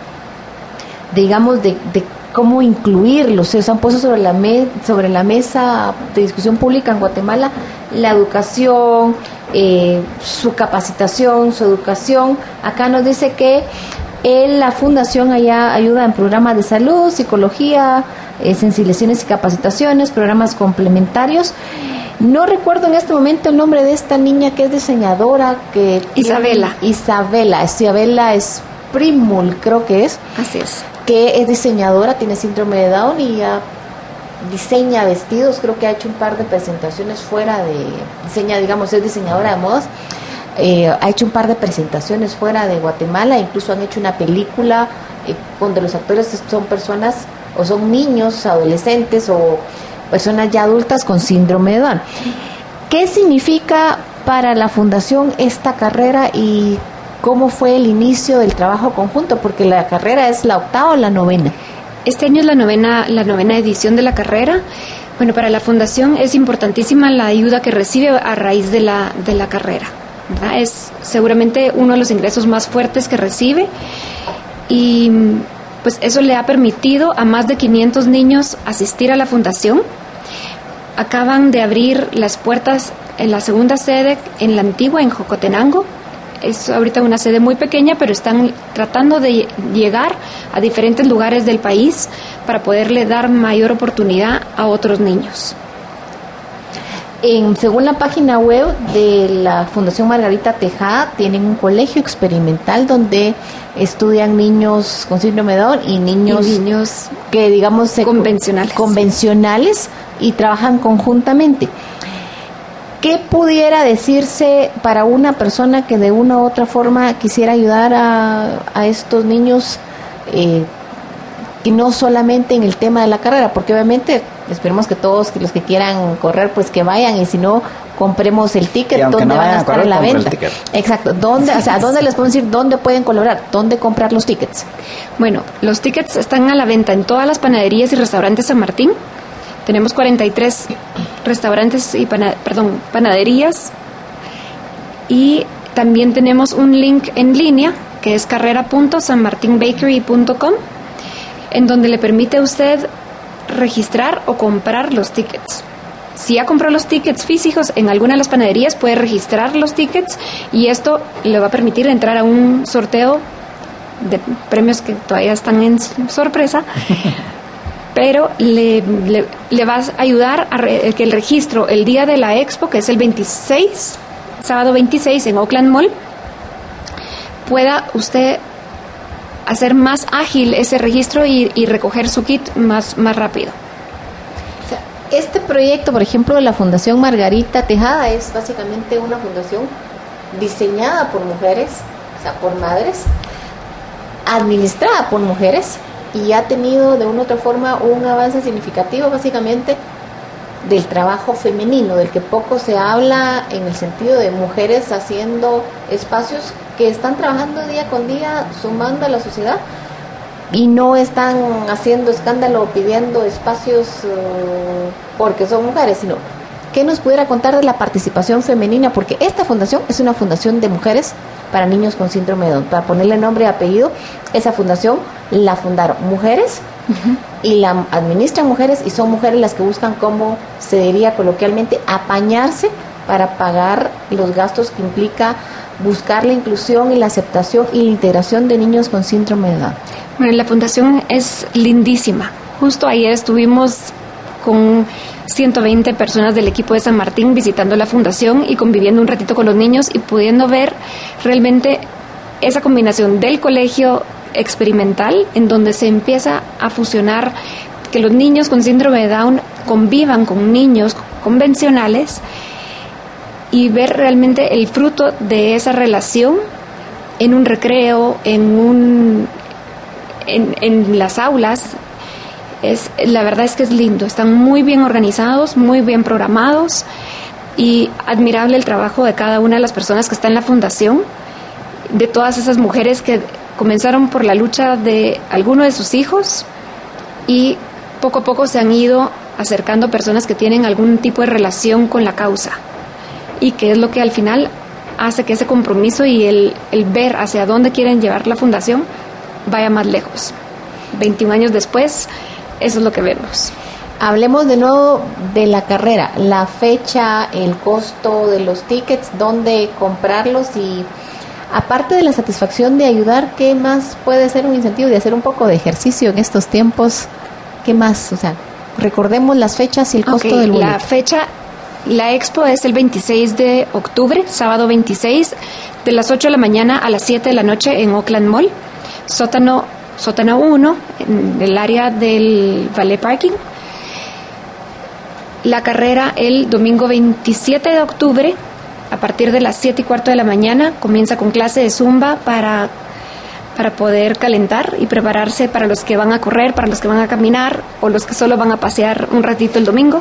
digamos, de, de cómo incluirlos. Se han puesto sobre la, me, sobre la mesa de discusión pública en Guatemala la educación, eh, su capacitación, su educación. Acá nos dice que en la fundación allá ayuda en programas de salud, psicología, eh, sensibilizaciones y capacitaciones, programas complementarios. No recuerdo en este momento el nombre de esta niña que es diseñadora, que Isabela. Tiene, Isabela, Isabela Sprimul, creo que es. Así es. Que es diseñadora, tiene síndrome de Down y ya diseña vestidos. Creo que ha hecho un par de presentaciones fuera de, diseña, digamos, es diseñadora de modas. Eh, ha hecho un par de presentaciones fuera de Guatemala, incluso han hecho una película eh, donde los actores son personas o son niños, adolescentes o personas ya adultas con síndrome de Down. ¿Qué significa para la fundación esta carrera y cómo fue el inicio del trabajo conjunto? Porque la carrera es la octava o la novena. Este año es la novena, la novena edición de la carrera. Bueno, para la fundación es importantísima la ayuda que recibe a raíz de la, de la carrera, ¿verdad? Es seguramente uno de los ingresos más fuertes que recibe y pues eso le ha permitido a más de quinientos niños asistir a la fundación. Acaban de abrir las puertas en la segunda sede en la antigua, en Jocotenango. Es ahorita una sede muy pequeña, pero están tratando de llegar a diferentes lugares del país para poderle dar mayor oportunidad a otros niños. En, según la página web de la Fundación Margarita Tejada, tienen un colegio experimental donde estudian niños con síndrome de Down y niños, y niños que digamos se, convencionales. convencionales y trabajan conjuntamente. ¿Qué pudiera decirse para una persona que de una u otra forma quisiera ayudar a, a estos niños, eh, que no solamente en el tema de la carrera? Porque obviamente esperemos que todos los que quieran correr pues que vayan, y si no, compremos el ticket. ¿Dónde no van a estar correr, en la venta? Exacto. ¿Dónde, o sea, ¿dónde les podemos decir dónde pueden colaborar? ¿Dónde comprar los tickets? Bueno, los tickets están a la venta en todas las panaderías y restaurantes San Martín. Tenemos cuarenta y tres restaurantes y pana, perdón, panaderías, y también tenemos un link en línea que es carrera punto san martin bakery punto com, en donde le permite a usted registrar o comprar los tickets. Si ya compró los tickets físicos en alguna de las panaderías, puede registrar los tickets y esto le va a permitir entrar a un sorteo de premios que todavía están en sorpresa. Pero le, le, le va a ayudar a re, que el registro el día de la expo, que es el veintiséis, sábado veintiséis en Oakland Mall, pueda usted hacer más ágil ese registro y, y recoger su kit más, más rápido. Este proyecto, por ejemplo, de la Fundación Margarita Tejada, es básicamente una fundación diseñada por mujeres, o sea, por madres, administrada por mujeres, y ha tenido de una u otra forma un avance significativo básicamente del trabajo femenino, del que poco se habla, en el sentido de mujeres haciendo espacios que están trabajando día con día, sumando a la sociedad, y no están haciendo escándalo pidiendo espacios uh, porque son mujeres, sino ¿qué nos pudiera contar de la participación femenina? Porque esta fundación es una fundación de mujeres para niños con síndrome de Down. Para ponerle nombre y apellido, esa fundación la fundaron mujeres, uh-huh, y la administran mujeres, y son mujeres las que buscan, como se diría coloquialmente, apañarse para pagar los gastos que implica buscar la inclusión y la aceptación y la integración de niños con síndrome de Down. Bueno, la fundación es lindísima. Justo ayer estuvimos con ciento veinte personas del equipo de San Martín visitando la fundación y conviviendo un ratito con los niños y pudiendo ver realmente esa combinación del colegio experimental en donde se empieza a fusionar que los niños con síndrome de Down convivan con niños convencionales y ver realmente el fruto de esa relación en un recreo, en un en, en las aulas. Es, la verdad es que es lindo, están muy bien organizados, muy bien programados y admirable el trabajo de cada una de las personas que está en la fundación, de todas esas mujeres que comenzaron por la lucha de alguno de sus hijos y poco a poco se han ido acercando personas que tienen algún tipo de relación con la causa y que es lo que al final hace que ese compromiso y el, el ver hacia dónde quieren llevar la fundación vaya más lejos. veintiún años después, eso es lo que vemos. Hablemos de nuevo de la carrera, la fecha, el costo de los tickets, dónde comprarlos y aparte de la satisfacción de ayudar, ¿qué más puede ser un incentivo de hacer un poco de ejercicio en estos tiempos? ¿Qué más? O sea, recordemos las fechas y el costo okay, del boleto. La fecha, la expo es el veintiséis de octubre, sábado veintiséis, de las ocho de la mañana a las siete de la noche en Oakland Mall, sótano, sótano uno, en el área del Valet Parking. La carrera el domingo veintisiete de octubre, a partir de las siete y cuarto de la mañana, comienza con clase de Zumba para, para poder calentar y prepararse para los que van a correr, para los que van a caminar o los que solo van a pasear un ratito el domingo.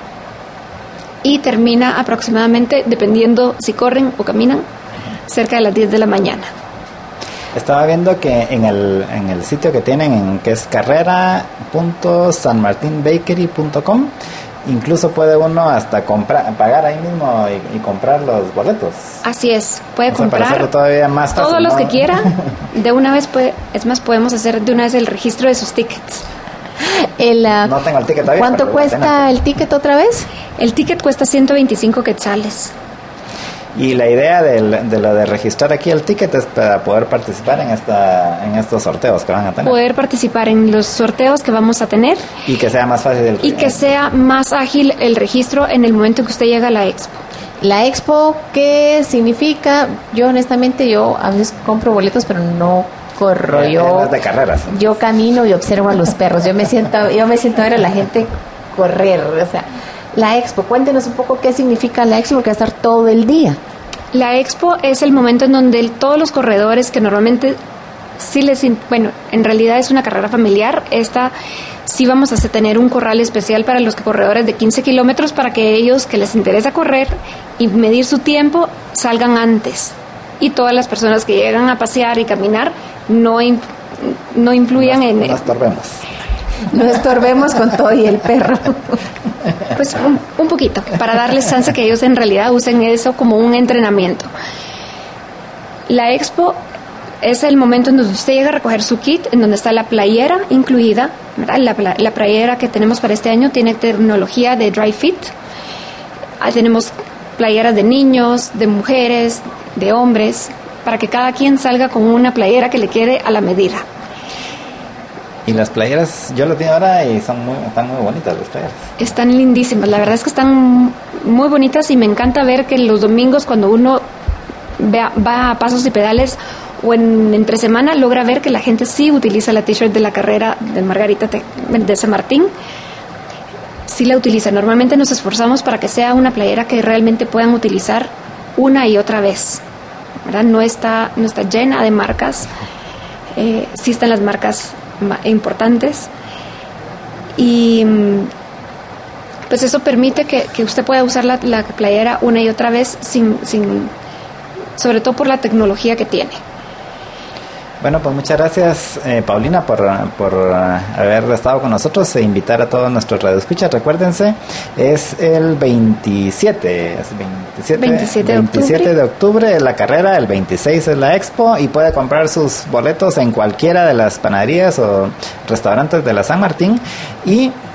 Y termina aproximadamente, dependiendo si corren o caminan, cerca de las diez de la mañana. Estaba viendo que en el, en el sitio que tienen, en, que es carrera punto san martin bakery punto com, incluso puede uno hasta comprar, pagar ahí mismo y, y comprar los boletos. Así es, puede o sea, comprar para hacerlo todavía más fácil, todos los ¿no? que quiera. De una vez, puede, es más, podemos hacer de una vez el registro de sus tickets. El, uh, no tengo el ticket todavía. ¿Cuánto cuesta el ticket otra vez? El ticket cuesta ciento veinticinco quetzales. Y la idea de, de lo de registrar aquí el ticket es para poder participar en esta en estos sorteos que van a tener. Poder participar en los sorteos que vamos a tener. Y que sea más fácil el Y que sea más ágil el registro en el momento que usted llega a la expo. La expo, ¿qué significa? Yo honestamente, yo a veces compro boletos, pero no corro. Eh, Yo, de carreras. Yo camino y observo a los perros. Yo me siento, yo me siento a ver a la gente correr. O sea, la expo, cuéntenos un poco qué significa la expo, porque va a estar todo el día. La expo es el momento en donde el, todos los corredores que normalmente sí les... Bueno, en realidad es una carrera familiar. Esta sí vamos a tener un corral especial para los corredores de quince kilómetros para que ellos que les interesa correr y medir su tiempo salgan antes. Y todas las personas que llegan a pasear y caminar no, in, no influyan no, en... No estorbemos. No estorbemos con todo y el perro. Pues un, un poquito, para darles chance que ellos en realidad usen eso como un entrenamiento. La expo es el momento en donde usted llega a recoger su kit, en donde está la playera incluida, ¿verdad? La, la playera que tenemos para este año tiene tecnología de dry fit. Ah, tenemos playeras de niños, de mujeres, de hombres, para que cada quien salga con una playera que le quede a la medida. Y las playeras, yo las tengo ahora y son muy, están muy bonitas las playeras. Están lindísimas, la verdad es que están muy bonitas y me encanta ver que los domingos cuando uno va, va a pasos y pedales o en entre semana logra ver que la gente sí utiliza la t-shirt de la carrera de Margarita de San Martín. Sí la utiliza. Normalmente nos esforzamos para que sea una playera que realmente puedan utilizar una y otra vez, ¿verdad? No está, no está llena de marcas. Eh, sí están las marcas importantes y pues eso permite que, que usted pueda usar la, la playera una y otra vez sin, sin, sobre todo por la tecnología que tiene. Bueno, pues muchas gracias, eh, Paulina, por, por uh, haber estado con nosotros e invitar a todos nuestros radioescuchas. Recuérdense, es el veintisiete, es veintisiete, veintisiete, veintisiete de octubre la carrera, el veintiséis es la expo y puede comprar sus boletos en cualquiera de las panaderías o restaurantes de la San Martín y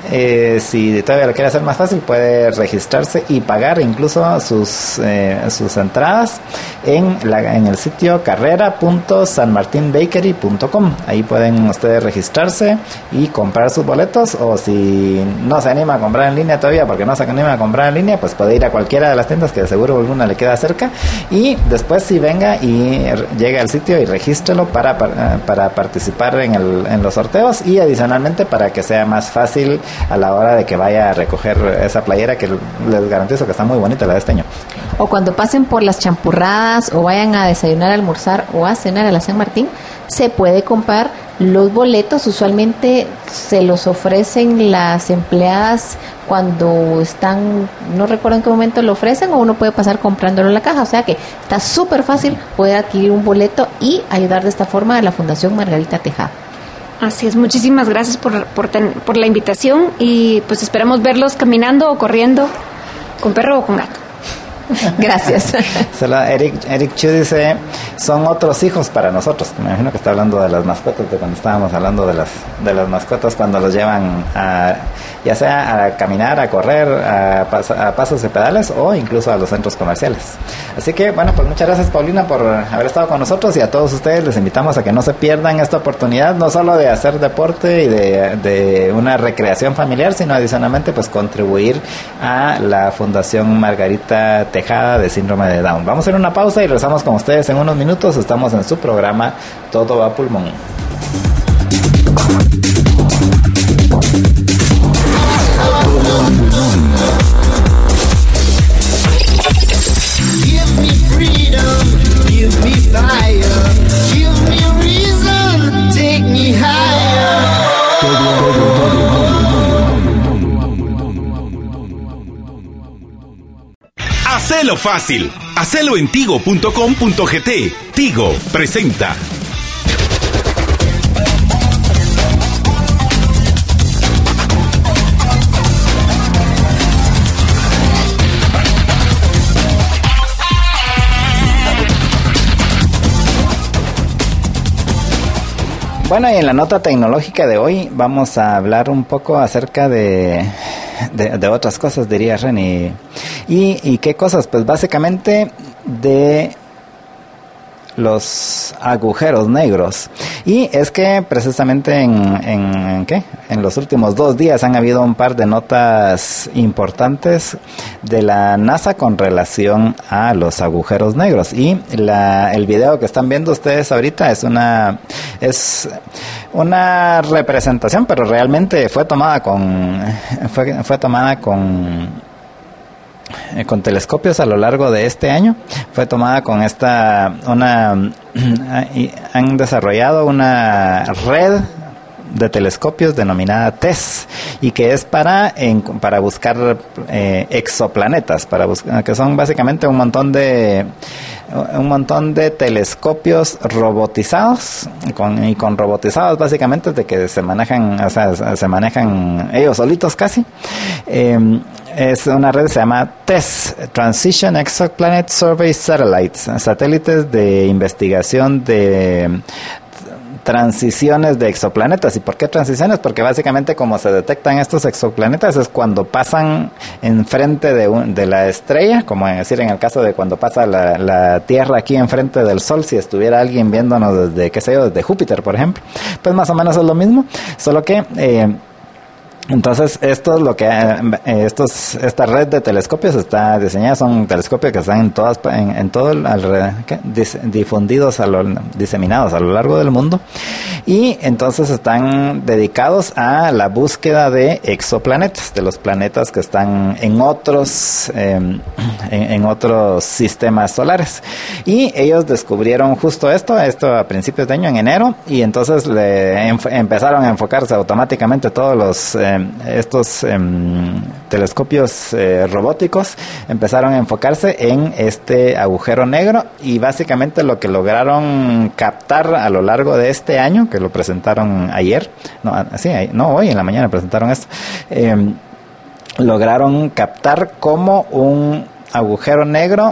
eh, si todavía lo quiere hacer más fácil, puede registrarse y pagar incluso sus eh, sus entradas en, la, en el sitio carrera punto san martin bakery punto com. Ahí pueden ustedes registrarse y comprar sus boletos, o si no se anima a comprar en línea todavía, porque no se anima a comprar en línea, pues puede ir a cualquiera de las tiendas que de seguro alguna le queda cerca, y después si venga y llegue al sitio y regístrelo para, para, para participar en, el, en los sorteos, y adicionalmente para que sea más fácil a la hora de que vaya a recoger esa playera, que les garantizo que está muy bonita la de este año. O cuando pasen por las champurradas o vayan a desayunar, almorzar o a cenar a la San Martín, se puede comprar los boletos. Usualmente se los ofrecen las empleadas cuando están, no recuerdo en qué momento lo ofrecen, o uno puede pasar comprándolo en la caja. O sea que está súper fácil poder adquirir un boleto y ayudar de esta forma a la Fundación Margarita Tejada. Así es, muchísimas gracias por, por, ten, por la invitación, y pues esperamos verlos caminando o corriendo con perro o con gato. Gracias. Eric, Eric Chu dice, son otros hijos para nosotros. Me imagino que está hablando de las mascotas, de cuando estábamos hablando de las de las mascotas cuando los llevan a, ya sea a caminar, a correr, a, pas, a pasos y pedales, o incluso a los centros comerciales. Así que bueno, pues muchas gracias, Paulina, por haber estado con nosotros, y a todos ustedes les invitamos a que no se pierdan esta oportunidad, no solo de hacer deporte y de, de una recreación familiar, sino adicionalmente pues contribuir a la Fundación Margarita Tejada de Síndrome de Down. Vamos a hacer una pausa y regresamos con ustedes en unos minutos. Estamos en su programa Todo a Pulmón. Give me freedom, give me fire, give me a reason, take me higher. Hacelo fácil. Hacelo en tigo punto com punto gt. Tigo presenta. Bueno, y en la nota tecnológica de hoy vamos a hablar un poco acerca de, de, de otras cosas, diría Reni. ¿Y, ¿Y qué cosas? Pues básicamente de los agujeros negros. Y es que precisamente en, en, en ¿qué? En los últimos dos días han habido un par de notas importantes de la NASA con relación a los agujeros negros. Y la, el video que están viendo ustedes ahorita es una es una representación, pero realmente fue tomada con fue, fue tomada con con telescopios a lo largo de este año. Fue tomada con esta una han desarrollado una red de telescopios denominada TESS, y que es para en, para buscar eh, exoplanetas, para buscar, que son básicamente un montón de un montón de telescopios robotizados, con, y con robotizados básicamente de que se manejan, o sea, se manejan ellos solitos casi. Eh, es una red que se llama TESS, Transition Exoplanet Survey Satellites, satélites de investigación de transiciones de exoplanetas. ¿Y por qué transiciones? Porque básicamente como se detectan estos exoplanetas es cuando pasan enfrente de, un, de la estrella, como en decir en el caso de cuando pasa la, la Tierra aquí enfrente del Sol, si estuviera alguien viéndonos desde, qué sé yo, desde Júpiter, por ejemplo. Pues más o menos es lo mismo, solo que eh, entonces esto es lo que eh, estos esta red de telescopios está diseñada, son telescopios que están en todas en, en todo el alrededor, ¿qué? Dis, difundidos a lo, diseminados a lo largo del mundo, y entonces están dedicados a la búsqueda de exoplanetas, de los planetas que están en otros eh, en, en otros sistemas solares. Y ellos descubrieron justo esto esto a principios de año, en enero, y entonces le em, empezaron a enfocarse automáticamente todos los eh, estos eh, telescopios eh, robóticos empezaron a enfocarse en este agujero negro, y básicamente lo que lograron captar a lo largo de este año, que lo presentaron ayer, no, sí, no hoy en la mañana presentaron esto, eh, lograron captar cómo un agujero negro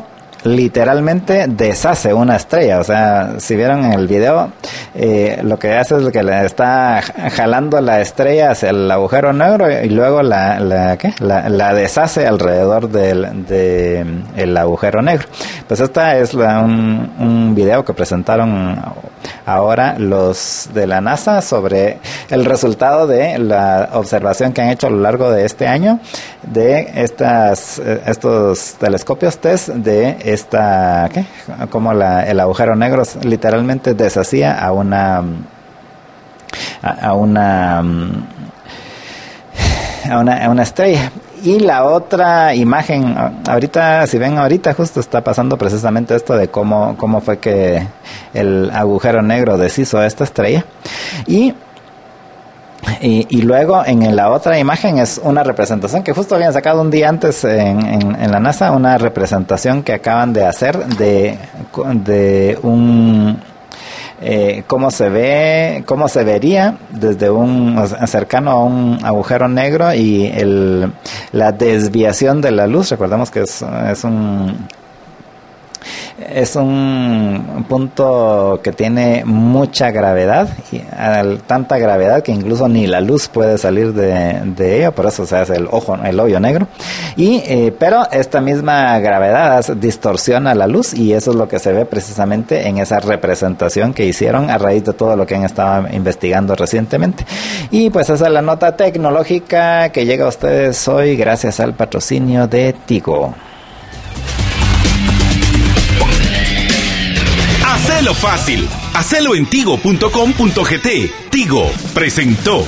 literalmente deshace una estrella. O sea, si vieron en el video, eh, lo que hace es que le está jalando la estrella hacia el agujero negro y luego la la, ¿qué? la, la deshace alrededor del de el agujero negro. Pues esta es la, un, un video que presentaron ahora los de la NASA sobre el resultado de la observación que han hecho a lo largo de este año de estas estos telescopios test de esta ¿qué? Como la, el agujero negro literalmente deshacía a una a, a una a una a una estrella. Y la otra imagen, ahorita, si ven ahorita justo está pasando precisamente esto de cómo, cómo fue que el agujero negro deshizo a esta estrella. Y, y, y luego en la otra imagen es una representación que justo habían sacado un día antes en, en, en la NASA, una representación que acaban de hacer de, de un... Eh, cómo se ve, cómo se vería desde un o sea, cercano a un agujero negro y el, la desviación de la luz. Recordemos que es, es un es un punto que tiene mucha gravedad, y al, tanta gravedad que incluso ni la luz puede salir de, de ello, por eso se hace el ojo, el hoyo negro. Y eh, pero esta misma gravedad distorsiona la luz y eso es lo que se ve precisamente en esa representación que hicieron a raíz de todo lo que han estado investigando recientemente. Y pues esa es la nota tecnológica que llega a ustedes hoy gracias al patrocinio de Tigo. Hacelo fácil. Hacelo en tigo punto com punto gt. Tigo presentó.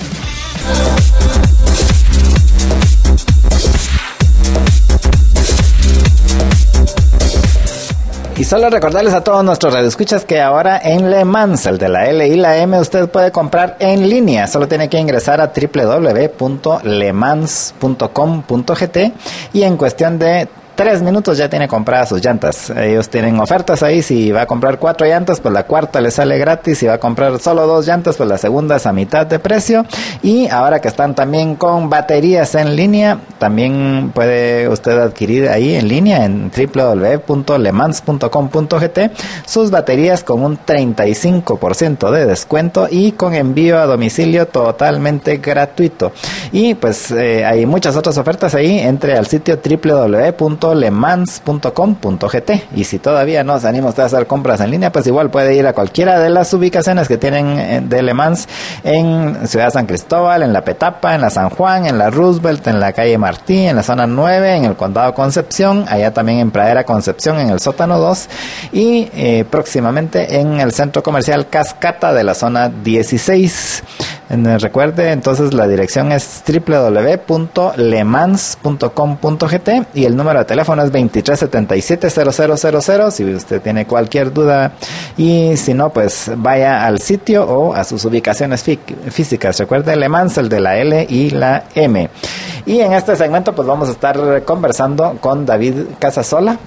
Y solo recordarles a todos nuestros radioescuchas que ahora en Le Mans, el de la L y la M, usted puede comprar en línea. Solo tiene que ingresar a doble u doble u doble u punto le mans punto com punto gt y en cuestión de tres minutos ya tiene compradas sus llantas. Ellos tienen ofertas ahí. Si va a comprar cuatro llantas, pues la cuarta le sale gratis. Si va a comprar solo dos llantas, pues la segunda es a mitad de precio. Y ahora que están también con baterías en línea, también puede usted adquirir ahí en línea en doble u doble u doble u punto le mans punto com punto gt sus baterías con un treinta y cinco por ciento de descuento y con envío a domicilio totalmente gratuito. Y pues eh, hay muchas otras ofertas ahí. Entre al sitio doble u doble u doble u punto le mans punto com punto gt y si todavía no se anima usted a hacer compras en línea, pues igual puede ir a cualquiera de las ubicaciones que tienen de Le Mans en Ciudad San Cristóbal, en La Petapa, en la San Juan, en la Roosevelt, en la calle Martí, en la zona nueve, en el condado Concepción, allá también en Pradera Concepción, en el sótano dos y eh, próximamente en el centro comercial Cascata de la zona dieciséis. Recuerde, entonces la dirección es doble u doble u doble u punto le mans punto com punto gt y el número de teléfono es veintitrés setenta y siete cero cero cero cero si usted tiene cualquier duda, y si no, pues vaya al sitio o a sus ubicaciones fí- físicas. Recuerde, Le Mans, el de la L y la M. Y en este segmento pues vamos a estar conversando con David Casasola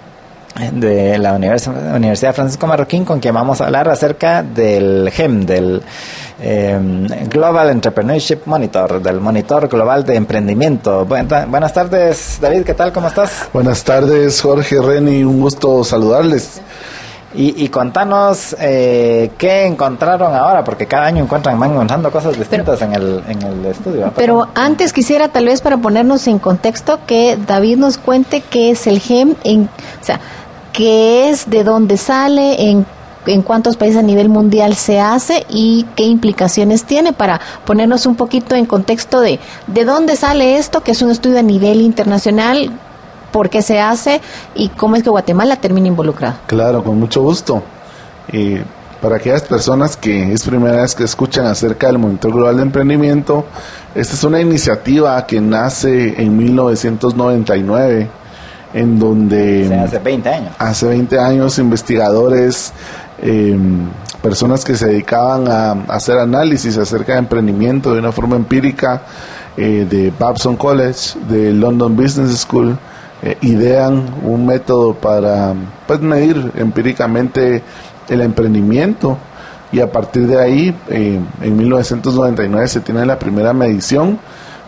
de la Univers- Universidad Francisco Marroquín, con quien vamos a hablar acerca del G E M, del eh, Global Entrepreneurship Monitor, del monitor global de emprendimiento. Buena, buenas tardes, David, ¿qué tal? ¿Cómo estás? Buenas tardes, Jorge, Reni, un gusto saludarles. Y, y contanos eh, qué encontraron ahora, porque cada año encuentran, van encontrando cosas distintas pero, en, el, en el estudio, ¿no? Pero antes quisiera, tal vez para ponernos en contexto, que David nos cuente qué es el G E M, en, o sea, qué es, de dónde sale, en, en cuántos países a nivel mundial se hace y qué implicaciones tiene, para ponernos un poquito en contexto de de dónde sale esto, que es un estudio a nivel internacional, por qué se hace y cómo es que Guatemala termina involucrado. Claro, con mucho gusto. Y para aquellas personas que es primera vez que escuchan acerca del Monitor Global de Emprendimiento, esta es una iniciativa que nace en mil novecientos noventa y nueve, en donde... O sea, hace veinte años. Hace veinte años, investigadores, eh, personas que se dedicaban a, a hacer análisis acerca de emprendimiento de una forma empírica, eh, de Babson College, de London Business School, eh, idean un método para pues, medir empíricamente el emprendimiento, y a partir de ahí, eh, en mil novecientos noventa y nueve se tiene la primera medición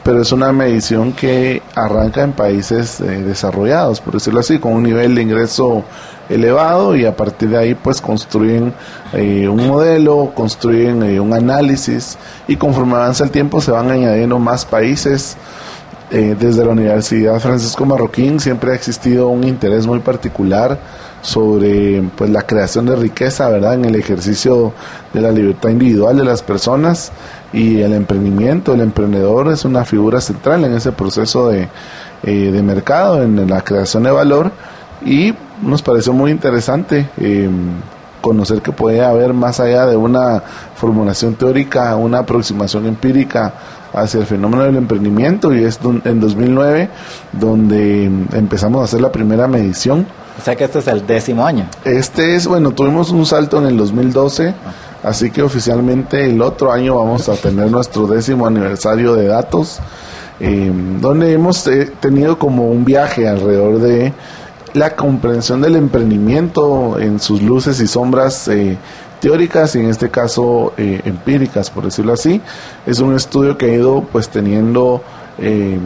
pero es una medición que arranca en países eh, desarrollados, por decirlo así, con un nivel de ingreso elevado, y a partir de ahí pues construyen eh, un modelo, construyen eh, un análisis, y conforme avanza el tiempo se van añadiendo más países. Eh, desde la Universidad Francisco Marroquín siempre ha existido un interés muy particular sobre pues la creación de riqueza, ¿verdad?, en el ejercicio de la libertad individual de las personas, y el emprendimiento, el emprendedor es una figura central en ese proceso de, eh, de mercado, en la creación de valor, y nos pareció muy interesante eh, conocer que puede haber, más allá de una formulación teórica, una aproximación empírica hacia el fenómeno del emprendimiento, y es en dos mil nueve donde empezamos a hacer la primera medición. O sea que este es el décimo año. Este es, bueno, tuvimos un salto en el dos mil doce, así que oficialmente el otro año vamos a tener nuestro décimo aniversario de datos, eh, donde hemos eh, tenido como un viaje alrededor de la comprensión del emprendimiento en sus luces y sombras eh, teóricas, y en este caso eh, empíricas, por decirlo así. Es un estudio que ha ido pues teniendo, eh,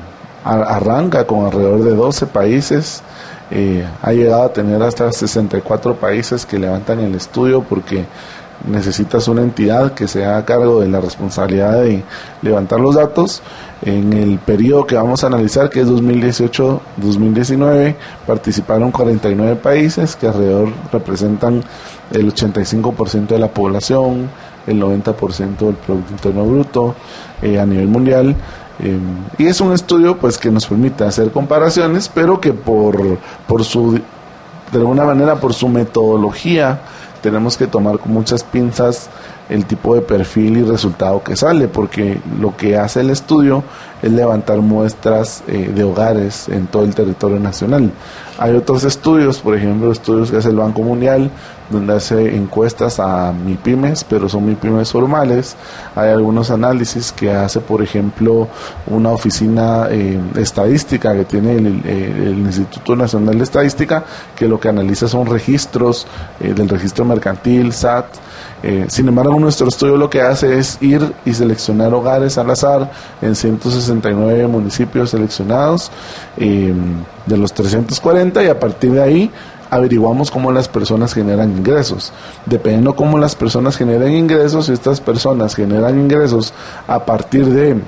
arranca con alrededor de doce países, eh, ha llegado a tener hasta sesenta y cuatro países que levantan el estudio, porque necesitas una entidad que se haga cargo de la responsabilidad de levantar los datos. En el periodo que vamos a analizar, que es dos mil dieciocho a dos mil diecinueve, participaron cuarenta y nueve países que alrededor representan el ochenta y cinco por ciento de la población, el noventa por ciento del Producto Interno Bruto eh, a nivel mundial. Eh, y es un estudio pues que nos permite hacer comparaciones, pero que por, por su, de alguna manera, por su metodología, tenemos que tomar con muchas pinzas el tipo de perfil y resultado que sale, porque lo que hace el estudio es levantar muestras eh, de hogares en todo el territorio nacional. Hay otros estudios, por ejemplo, estudios que hace el Banco Mundial, donde hace encuestas a MIPYMES, pero son MIPYMES formales. Hay algunos análisis que hace, por ejemplo, una oficina eh, estadística que tiene el, el, el Instituto Nacional de Estadística, que lo que analiza son registros eh, del registro mercantil, S A T. Eh, sin embargo, nuestro estudio lo que hace es ir y seleccionar hogares al azar en ciento sesenta y nueve municipios seleccionados eh, de los trescientos cuarenta, y a partir de ahí averiguamos cómo las personas generan ingresos. Dependiendo cómo las personas generan ingresos, si estas personas generan ingresos a partir de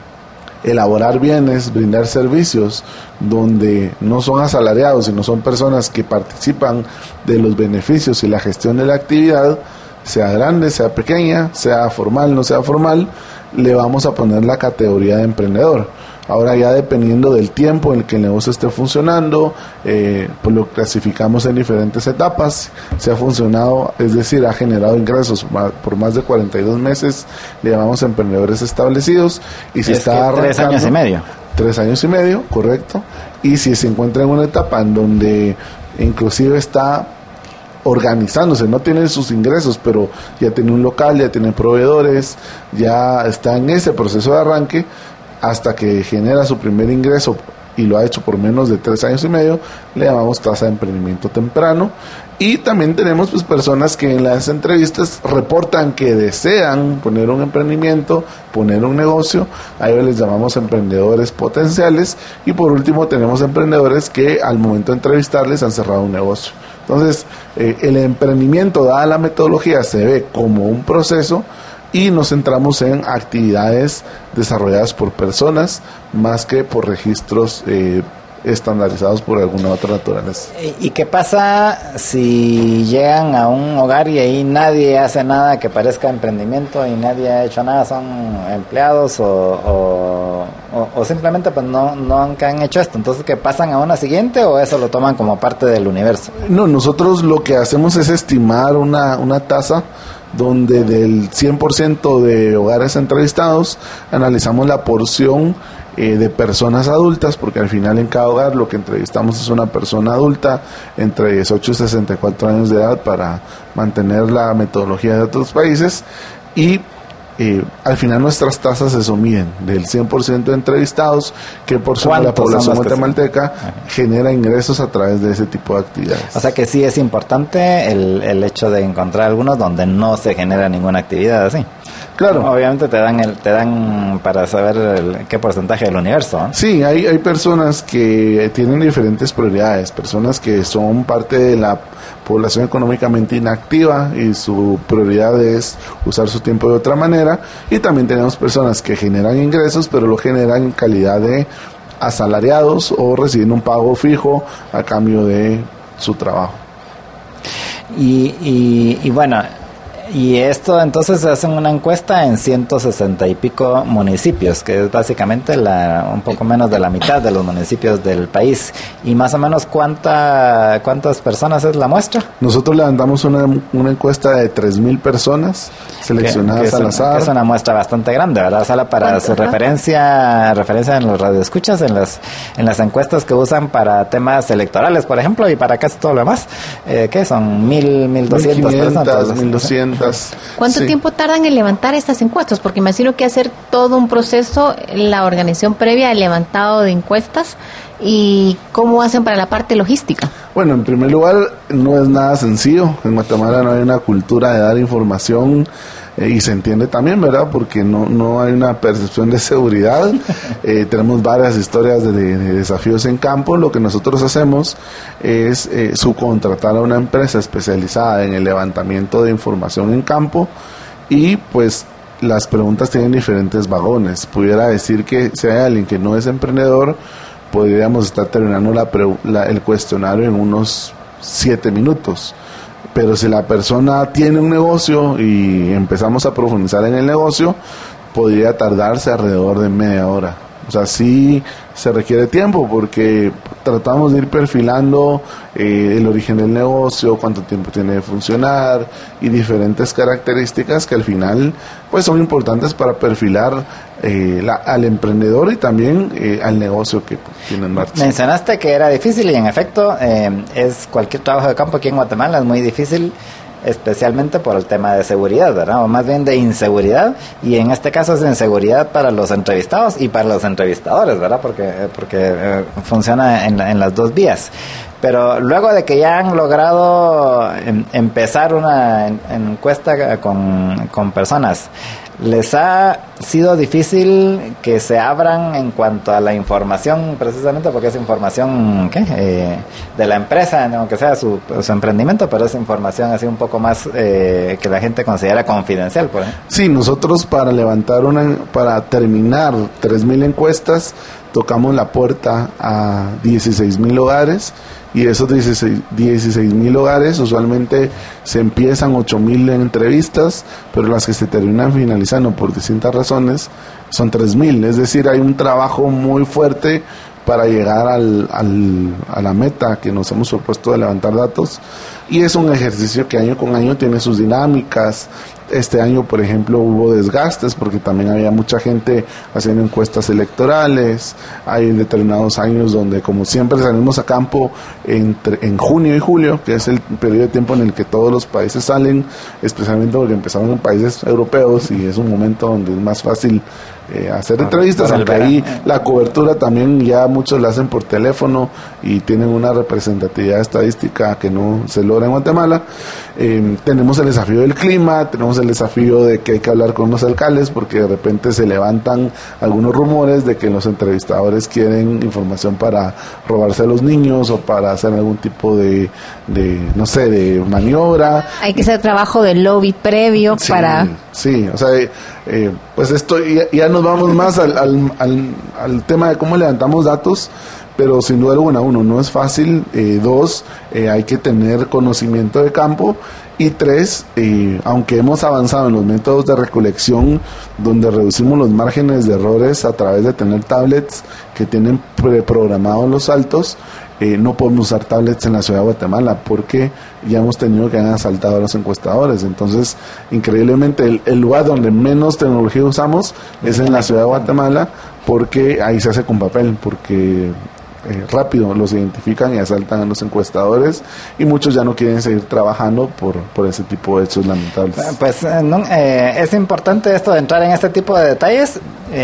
elaborar bienes, brindar servicios donde no son asalariados, sino son personas que participan de los beneficios y la gestión de la actividad, sea grande, sea pequeña, sea formal, no sea formal, le vamos a poner la categoría de emprendedor. Ahora, ya dependiendo del tiempo en el que el negocio esté funcionando, eh, pues lo clasificamos en diferentes etapas. Si ha funcionado, es decir, ha generado ingresos por más de cuarenta y dos meses, le llamamos emprendedores establecidos. Y si es está arrancando, tres años y medio. Tres años y medio, correcto. Y si se encuentra en una etapa en donde inclusive está organizándose, no tiene sus ingresos, pero ya tiene un local, ya tiene proveedores, ya está en ese proceso de arranque, hasta que genera su primer ingreso, y lo ha hecho por menos de tres años y medio, le llamamos tasa de emprendimiento temprano. Y también tenemos pues personas que en las entrevistas reportan que desean poner un emprendimiento, poner un negocio. A ellos les llamamos emprendedores potenciales. Y por último tenemos emprendedores que al momento de entrevistarles han cerrado un negocio. Entonces eh, el emprendimiento, dada la metodología, se ve como un proceso, y nos centramos en actividades desarrolladas por personas más que por registros eh, estandarizados por alguna otra naturaleza. ¿Y qué pasa si llegan a un hogar y ahí nadie hace nada que parezca emprendimiento y nadie ha hecho nada, son empleados o, o, o, o simplemente pues no, no han, han hecho esto? Entonces, ¿qué pasan a una siguiente o eso lo toman como parte del universo? No, nosotros lo que hacemos es estimar una, una tasa donde del cien por ciento de hogares entrevistados analizamos la porción eh, de personas adultas, porque al final en cada hogar lo que entrevistamos es una persona adulta entre dieciocho y sesenta y cuatro años de edad, para mantener la metodología de otros países. Y eh, al final nuestras tasas se miden del cien por ciento de entrevistados, qué porción de la población guatemalteca genera ingresos a través de ese tipo de actividades. O sea que sí es importante el, el hecho de encontrar algunos donde no se genera ninguna actividad así. Claro. Obviamente te dan el, te dan para saber el, qué porcentaje del universo, ¿no? Sí, hay, hay personas que tienen diferentes prioridades, personas que son parte de la población económicamente inactiva y su prioridad es usar su tiempo de otra manera, y también tenemos personas que generan ingresos, pero lo generan en calidad de asalariados o reciben un pago fijo a cambio de su trabajo. Y, y, y bueno, y esto entonces hacen una encuesta en ciento sesenta y pico municipios, que es básicamente la, un poco menos de la mitad de los municipios del país. Y más o menos cuánta, cuántas personas es la muestra. Nosotros levantamos una, una encuesta de tres mil personas seleccionadas que, que al un, azar. Que es una muestra bastante grande, ¿verdad? Solo para su referencia, referencia en los radioescuchas, en las, en las encuestas que usan para temas electorales, por ejemplo, y para casi todo lo demás. Eh, ¿Qué son? Mil, mil doscientas personas. Mil doscientas. ¿Cuánto Sí. tiempo tardan en levantar estas encuestas? Porque imagino que hacer todo un proceso, la organización previa, el levantado de encuestas, y cómo hacen para la parte logística. Bueno, en primer lugar, no es nada sencillo. En Guatemala no hay una cultura de dar información, eh, y se entiende también, ¿verdad? Porque no, no hay una percepción de seguridad. Eh, tenemos varias historias de, de desafíos en campo. Lo que nosotros hacemos es eh, subcontratar a una empresa especializada en el levantamiento de información en campo, y pues las preguntas tienen diferentes vagones. Pudiera decir que si hay alguien que no es emprendedor, podríamos estar terminando la pre- la, el cuestionario en unos siete minutos. Pero si la persona tiene un negocio y empezamos a profundizar en el negocio, podría tardarse alrededor de media hora. O sea, sí se requiere tiempo, porque tratamos de ir perfilando eh, el origen del negocio, cuánto tiempo tiene de funcionar y diferentes características que al final pues son importantes para perfilar eh, la, al emprendedor y también eh, al negocio que tiene en marcha. Mencionaste que era difícil, y en efecto eh, es cualquier trabajo de campo aquí en Guatemala es muy difícil, especialmente por el tema de seguridad, ¿verdad? O más bien de inseguridad, y en este caso es de inseguridad para los entrevistados y para los entrevistadores, ¿verdad? Porque, porque eh, funciona en, en las dos vías. Pero luego de que ya han logrado em, empezar una en, encuesta con, con personas, ¿les ha sido difícil que se abran en cuanto a la información, precisamente porque es información ¿qué? Eh, de la empresa, aunque sea su, su emprendimiento, pero es información así un poco más eh, que la gente considera confidencial, por ejemplo? Sí, nosotros para levantar una, para terminar tres mil encuestas, tocamos la puerta a dieciséis mil hogares, y esos dieciséis mil hogares usualmente se empiezan ocho mil entrevistas, pero las que se terminan finalizando por distintas razones son tres mil. Es decir, hay un trabajo muy fuerte para llegar al, al, a la meta que nos hemos propuesto de levantar datos, y es un ejercicio que año con año tiene sus dinámicas. Este año, por ejemplo, hubo desgastes porque también había mucha gente haciendo encuestas electorales. Hay determinados años donde, como siempre, salimos a campo entre, en junio y julio, que es el periodo de tiempo en el que todos los países salen, especialmente porque empezaron en países europeos y es un momento donde es más fácil eh, hacer entrevistas, aunque ahí la cobertura también ya muchos la hacen por teléfono y tienen una representatividad estadística que no se logra en Guatemala. Eh, tenemos el desafío del clima, tenemos el desafío de que hay que hablar con los alcaldes porque de repente se levantan algunos rumores de que los entrevistadores quieren información para robarse a los niños o para hacer algún tipo de, de no sé, de maniobra. Hay que hacer trabajo de lobby previo Sí, para... sí, o sea, eh, pues esto ya, ya nos vamos más al, al, al, al tema de cómo levantamos datos, pero sin duda alguna, uno, no es fácil, eh, dos, eh, hay que tener conocimiento de campo, y tres, eh, aunque hemos avanzado en los métodos de recolección donde reducimos los márgenes de errores a través de tener tablets que tienen preprogramados los saltos, eh, no podemos usar tablets en la ciudad de Guatemala porque ya hemos tenido que han asaltado a los encuestadores. Entonces, increíblemente, el, el lugar donde menos tecnología usamos es en la ciudad de Guatemala, porque ahí se hace con papel, porque eh, rápido los identifican y asaltan a los encuestadores, y muchos ya no quieren seguir trabajando por, por ese tipo de hechos lamentables. Pues eh, no, eh, es importante esto de entrar en este tipo de detalles. Eh,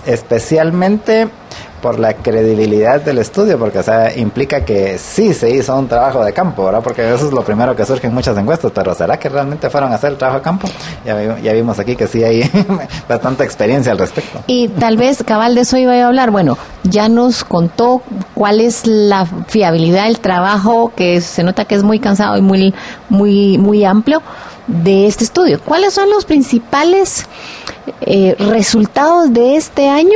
especialmente por la credibilidad del estudio, porque o sea, implica que sí se hizo un trabajo de campo, ¿verdad? Porque eso es lo primero que surge en muchas encuestas, pero ¿será que realmente fueron a hacer el trabajo de campo? Ya, vi- ya vimos aquí que sí hay bastante experiencia al respecto. Y tal vez, cabal, de eso iba a hablar. Bueno, ya nos contó cuál es la fiabilidad del trabajo, que se nota que es muy cansado y muy, muy, muy amplio de este estudio. ¿Cuáles son los principales eh, resultados de este año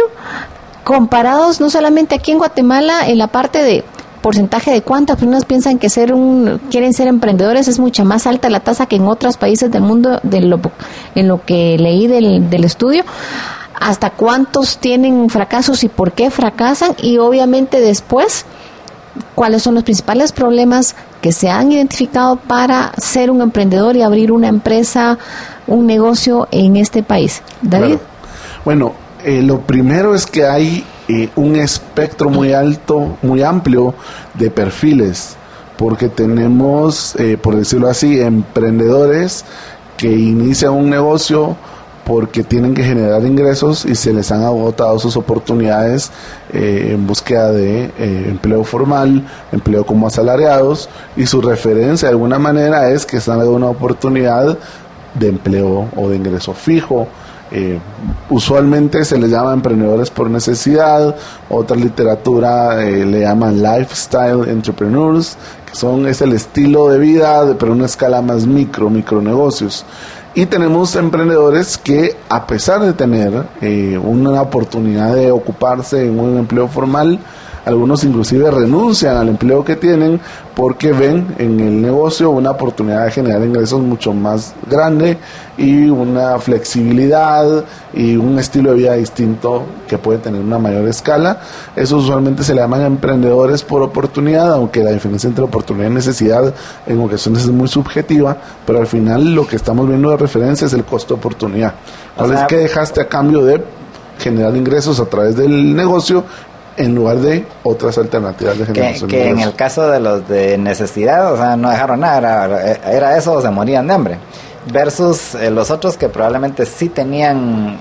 comparados no solamente aquí en Guatemala en la parte de porcentaje de cuántas personas piensan que ser un quieren ser emprendedores? Es mucha más alta la tasa que en otros países del mundo, de lo, en lo que leí del, del estudio. Hasta cuántos tienen fracasos y por qué fracasan, y obviamente después cuáles son los principales problemas que se han identificado para ser un emprendedor y abrir una empresa, un negocio en este país. David. Claro. Bueno, eh, lo primero es que hay eh, un espectro muy alto, muy amplio de perfiles, porque tenemos, eh, por decirlo así, emprendedores que inician un negocio porque tienen que generar ingresos y se les han agotado sus oportunidades eh, en búsqueda de eh, empleo formal, empleo como asalariados, y su referencia de alguna manera es que están en una oportunidad de empleo o de ingreso fijo. Eh, usualmente se les llama emprendedores por necesidad, otra literatura eh, le llaman lifestyle entrepreneurs, que son es el estilo de vida, de, pero en una escala más micro, micronegocios. Y tenemos emprendedores que, a pesar de tener eh, una oportunidad de ocuparse en un empleo formal, algunos inclusive renuncian al empleo que tienen porque ven en el negocio una oportunidad de generar ingresos mucho más grande y una flexibilidad y un estilo de vida distinto que puede tener una mayor escala. Eso usualmente se le llaman emprendedores por oportunidad, aunque la diferencia entre oportunidad y necesidad en ocasiones es muy subjetiva, pero al final lo que estamos viendo de referencia es el costo de oportunidad. ¿Cuál es que dejaste a cambio de generar ingresos a través del negocio en lugar de otras alternativas de generación que, de que en ingresos? el caso de los de necesidad, o sea, no dejaron nada, era, era eso o se morían de hambre, versus eh, los otros que probablemente sí tenían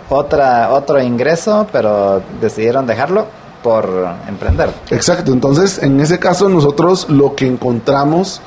otra otro ingreso, pero decidieron dejarlo por emprender. Exacto, entonces en ese caso nosotros lo que encontramos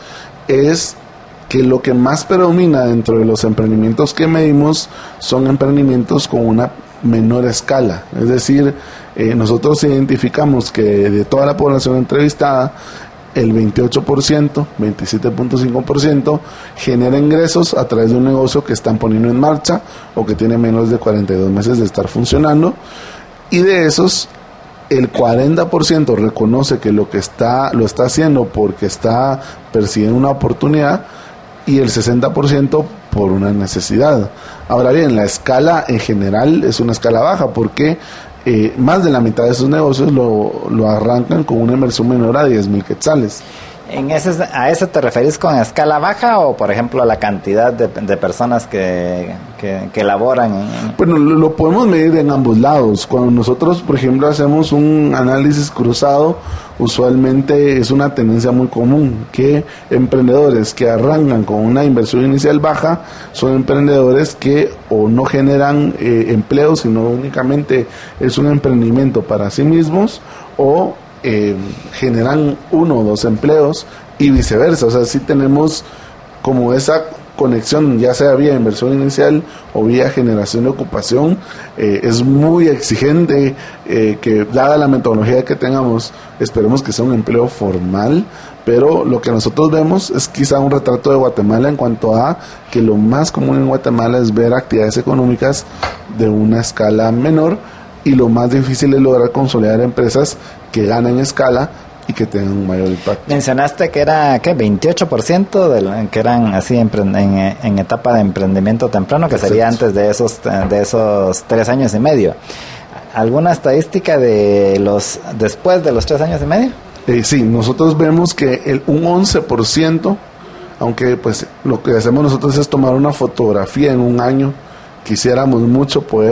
es que lo que más predomina dentro de los emprendimientos que medimos son emprendimientos con una menor escala, es decir, eh, nosotros identificamos que de toda la población entrevistada, el veintiocho por ciento, veintisiete punto cinco por ciento genera ingresos a través de un negocio que están poniendo en marcha o que tiene menos de cuarenta y dos meses de estar funcionando, y de esos el cuarenta por ciento reconoce que lo que está lo está haciendo porque está persiguiendo una oportunidad, y el sesenta por ciento por una necesidad. Ahora bien, la escala en general es una escala baja porque eh, más de la mitad de esos negocios lo, lo arrancan con una inversión menor a diez mil quetzales. ¿En ese, ¿A eso te referís con escala baja o, por ejemplo, la cantidad de, de personas que, que, que laboran? En... Bueno, lo, lo podemos medir en ambos lados. Cuando nosotros, por ejemplo, hacemos un análisis cruzado, usualmente es una tendencia muy común que emprendedores que arrancan con una inversión inicial baja son emprendedores que o no generan eh, empleo, sino únicamente es un emprendimiento para sí mismos, o Eh, generan uno o dos empleos, y viceversa. O sea, sí tenemos como esa conexión, ya sea vía inversión inicial o vía generación de ocupación. Eh, es muy exigente eh, que, dada la metodología que tengamos, esperemos que sea un empleo formal, pero lo que nosotros vemos es quizá un retrato de Guatemala en cuanto a que lo más común en Guatemala es ver actividades económicas de una escala menor, y lo más difícil es lograr consolidar empresas que ganen escala y que tengan un mayor impacto. Mencionaste que era, ¿qué? veintiocho por ciento de, que eran así en, en, en etapa de emprendimiento temprano, que Exacto. sería antes de esos, de esos tres años y medio. ¿Alguna estadística de los después de los tres años y medio? Eh, sí, nosotros vemos que el, un once por ciento, aunque pues lo que hacemos nosotros es tomar una fotografía en un año, quisiéramos mucho poder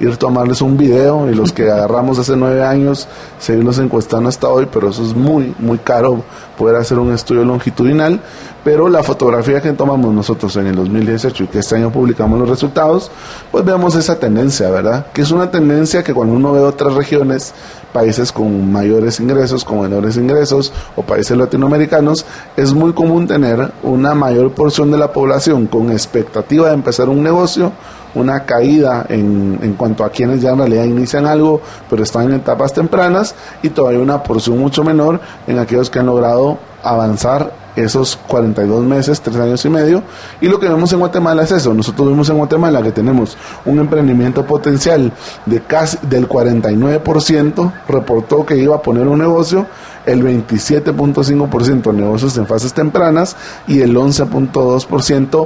ir tomarles un video y los que agarramos hace nueve años, seguirlos encuestando hasta hoy, pero eso es muy, muy caro poder hacer un estudio longitudinal. Pero la fotografía que tomamos nosotros en el dos mil dieciocho y que este año publicamos los resultados, pues vemos esa tendencia, ¿verdad? Que es una tendencia que cuando uno ve otras regiones, países con mayores ingresos, con menores ingresos, o países latinoamericanos, es muy común tener una mayor porción de la población con expectativa de empezar un negocio, una caída en, en cuanto a quienes ya en realidad inician algo, pero están en etapas tempranas, y todavía una porción mucho menor en aquellos que han logrado avanzar esos cuarenta y dos meses, tres años y medio. Y lo que vemos en Guatemala es eso. Nosotros vemos en Guatemala que tenemos un emprendimiento potencial de casi del cuarenta y nueve por ciento reportó que iba a poner un negocio, el veintisiete punto cinco por ciento negocios en fases tempranas y el once punto dos por ciento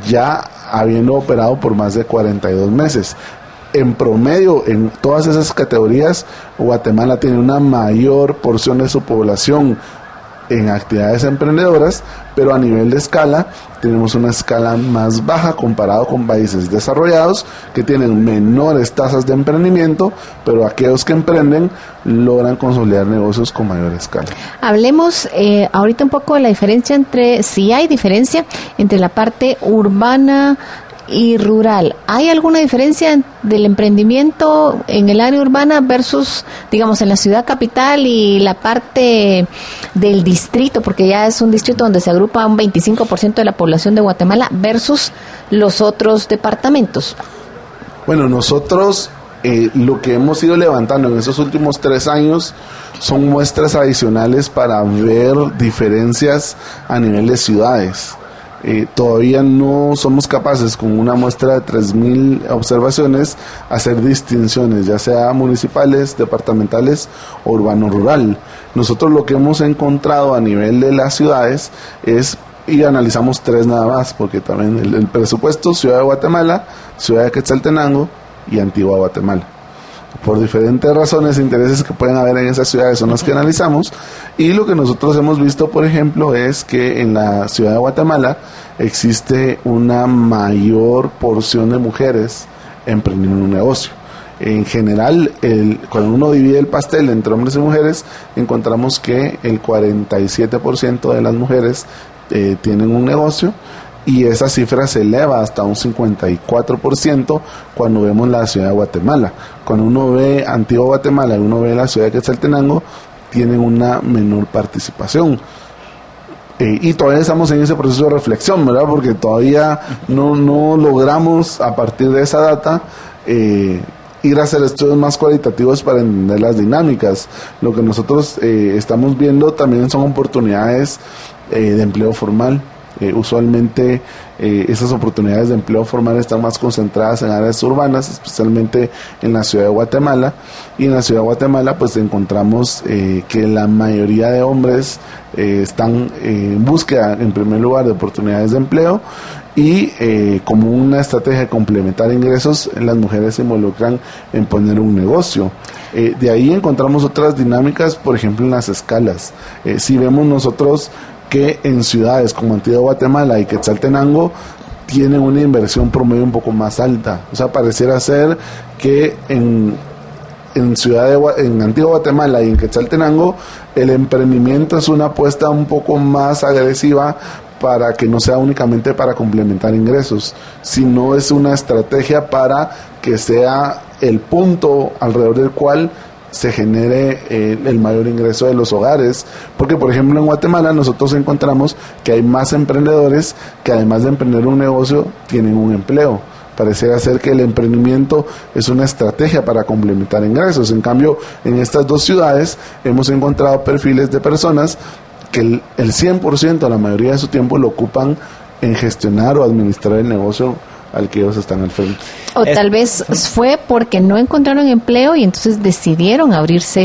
ya habiendo operado por más de cuarenta y dos meses. En promedio, en todas esas categorías, Guatemala tiene una mayor porción de su población en actividades emprendedoras, pero a nivel de escala tenemos una escala más baja comparado con países desarrollados que tienen menores tasas de emprendimiento, pero aquellos que emprenden logran consolidar negocios con mayor escala. Hablemos eh, ahorita un poco de la diferencia entre, si hay diferencia entre la parte urbana y rural. ¿Hay alguna diferencia del emprendimiento en el área urbana versus, digamos, en la ciudad capital y la parte del distrito, porque ya es un distrito donde se agrupa un veinticinco por ciento de la población de Guatemala, versus los otros departamentos? Bueno, nosotros eh, lo que hemos ido levantando en esos últimos tres años son muestras adicionales para ver diferencias a nivel de ciudades. Eh, todavía no somos capaces con una muestra de tres mil observaciones hacer distinciones, ya sea municipales, departamentales o urbano-rural. Nosotros lo que hemos encontrado a nivel de las ciudades es, y analizamos tres nada más, porque también el, el presupuesto: Ciudad de Guatemala, Ciudad de Quetzaltenango y Antigua Guatemala. Por diferentes razones e intereses que pueden haber en esas ciudades son las que analizamos, y lo que nosotros hemos visto, por ejemplo, es que en la ciudad de Guatemala existe una mayor porción de mujeres emprendiendo un negocio. En general, el, cuando uno divide el pastel entre hombres y mujeres, encontramos que el cuarenta y siete por ciento de las mujeres eh, tienen un negocio, y esa cifra se eleva hasta un cincuenta y cuatro por ciento cuando vemos la ciudad de Guatemala. Cuando uno ve Antigua Guatemala y uno ve la ciudad de Quetzaltenango, tienen una menor participación. Eh, y todavía estamos en ese proceso de reflexión, ¿verdad? Porque todavía no, no logramos, a partir de esa data, eh, ir a hacer estudios más cualitativos para entender las dinámicas. Lo que nosotros eh, estamos viendo también son oportunidades eh, de empleo formal. Eh, usualmente eh, esas oportunidades de empleo formal están más concentradas en áreas urbanas, especialmente en la ciudad de Guatemala, y en la ciudad de Guatemala pues encontramos eh, que la mayoría de hombres eh, están eh, en búsqueda, en primer lugar, de oportunidades de empleo, y eh, como una estrategia de complementar ingresos, las mujeres se involucran en poner un negocio. Eh, de ahí encontramos otras dinámicas, por ejemplo en las escalas. Eh, si vemos nosotros que en ciudades como Antigua Guatemala y Quetzaltenango tienen una inversión promedio un poco más alta. O sea, pareciera ser que en, en, ciudad de, en Antigua Guatemala y en Quetzaltenango el emprendimiento es una apuesta un poco más agresiva, para que no sea únicamente para complementar ingresos, sino es una estrategia para que sea el punto alrededor del cual se genere eh, el mayor ingreso de los hogares. Porque, por ejemplo, en Guatemala nosotros encontramos que hay más emprendedores que, además de emprender un negocio, tienen un empleo. Pareciera ser que el emprendimiento es una estrategia para complementar ingresos. En cambio, en estas dos ciudades hemos encontrado perfiles de personas que el, el cien por ciento, la mayoría de su tiempo, lo ocupan en gestionar o administrar el negocio al que ellos están al frente. O es, tal vez fue porque no encontraron empleo y entonces decidieron abrirse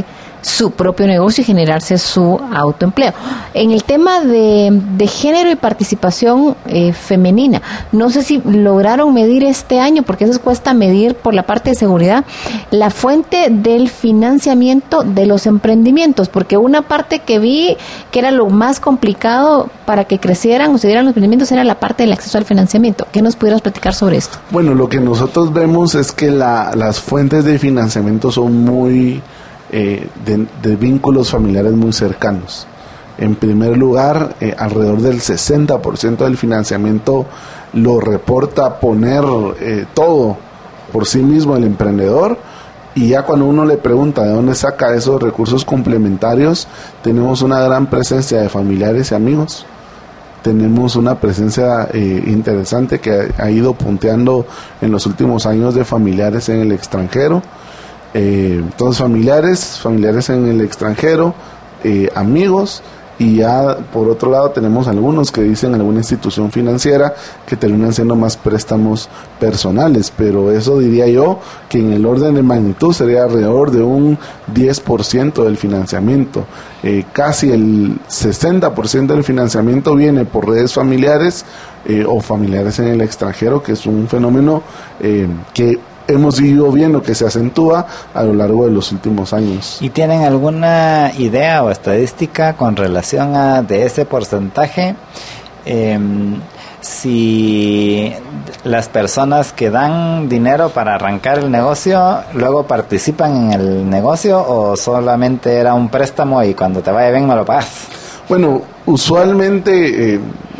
su propio negocio y generarse su autoempleo. En el tema de, de género y participación eh, femenina, no sé si lograron medir este año, porque eso cuesta medir por la parte de seguridad, la fuente del financiamiento de los emprendimientos, porque una parte que vi que era lo más complicado para que crecieran o se dieran los emprendimientos era la parte del acceso al financiamiento. ¿Qué nos pudieras platicar sobre esto? Bueno, lo que nosotros vemos es que la, las fuentes de financiamiento son muy eh, de, de vínculos familiares muy cercanos. En primer lugar, eh, alrededor del sesenta por ciento del financiamiento lo reporta poner eh, todo por sí mismo el emprendedor, y ya cuando uno le pregunta de dónde saca esos recursos complementarios, tenemos una gran presencia de familiares y amigos. Tenemos una presencia eh, interesante que ha, ha ido punteando en los últimos años de familiares en el extranjero. Eh, entonces familiares, familiares en el extranjero, eh, amigos, y ya por otro lado tenemos algunos que dicen alguna institución financiera que terminan siendo más préstamos personales, pero eso diría yo que en el orden de magnitud sería alrededor de un diez por ciento del financiamiento. Eh, casi el sesenta por ciento del financiamiento viene por redes familiares eh, o familiares en el extranjero, que es un fenómeno eh, que hemos ido viendo que se acentúa a lo largo de los últimos años. ¿Y tienen alguna idea o estadística con relación a de ese porcentaje? Eh, si las personas que dan dinero para arrancar el negocio luego participan en el negocio, o solamente era un préstamo y cuando te vaya bien me lo pagas. Bueno, usualmente eh,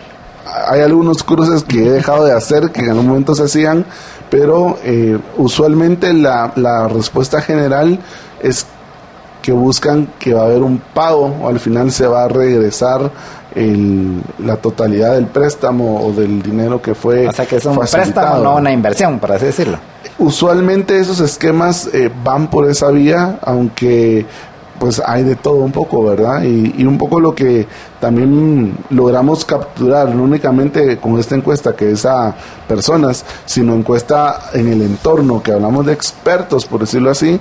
hay algunos cruces que he dejado de hacer que en algún momento se hacían, pero eh, usualmente la, la respuesta general es que buscan que va a haber un pago o al final se va a regresar el, la totalidad del préstamo o del dinero que fue O sea que es un facilitado. préstamo, no una inversión, por así decirlo. Usualmente esos esquemas eh, van por esa vía, aunque pues hay de todo un poco, ¿verdad? Y, y un poco lo que también logramos capturar, no únicamente con esta encuesta que es a personas, sino encuesta en el entorno, que hablamos de expertos, por decirlo así,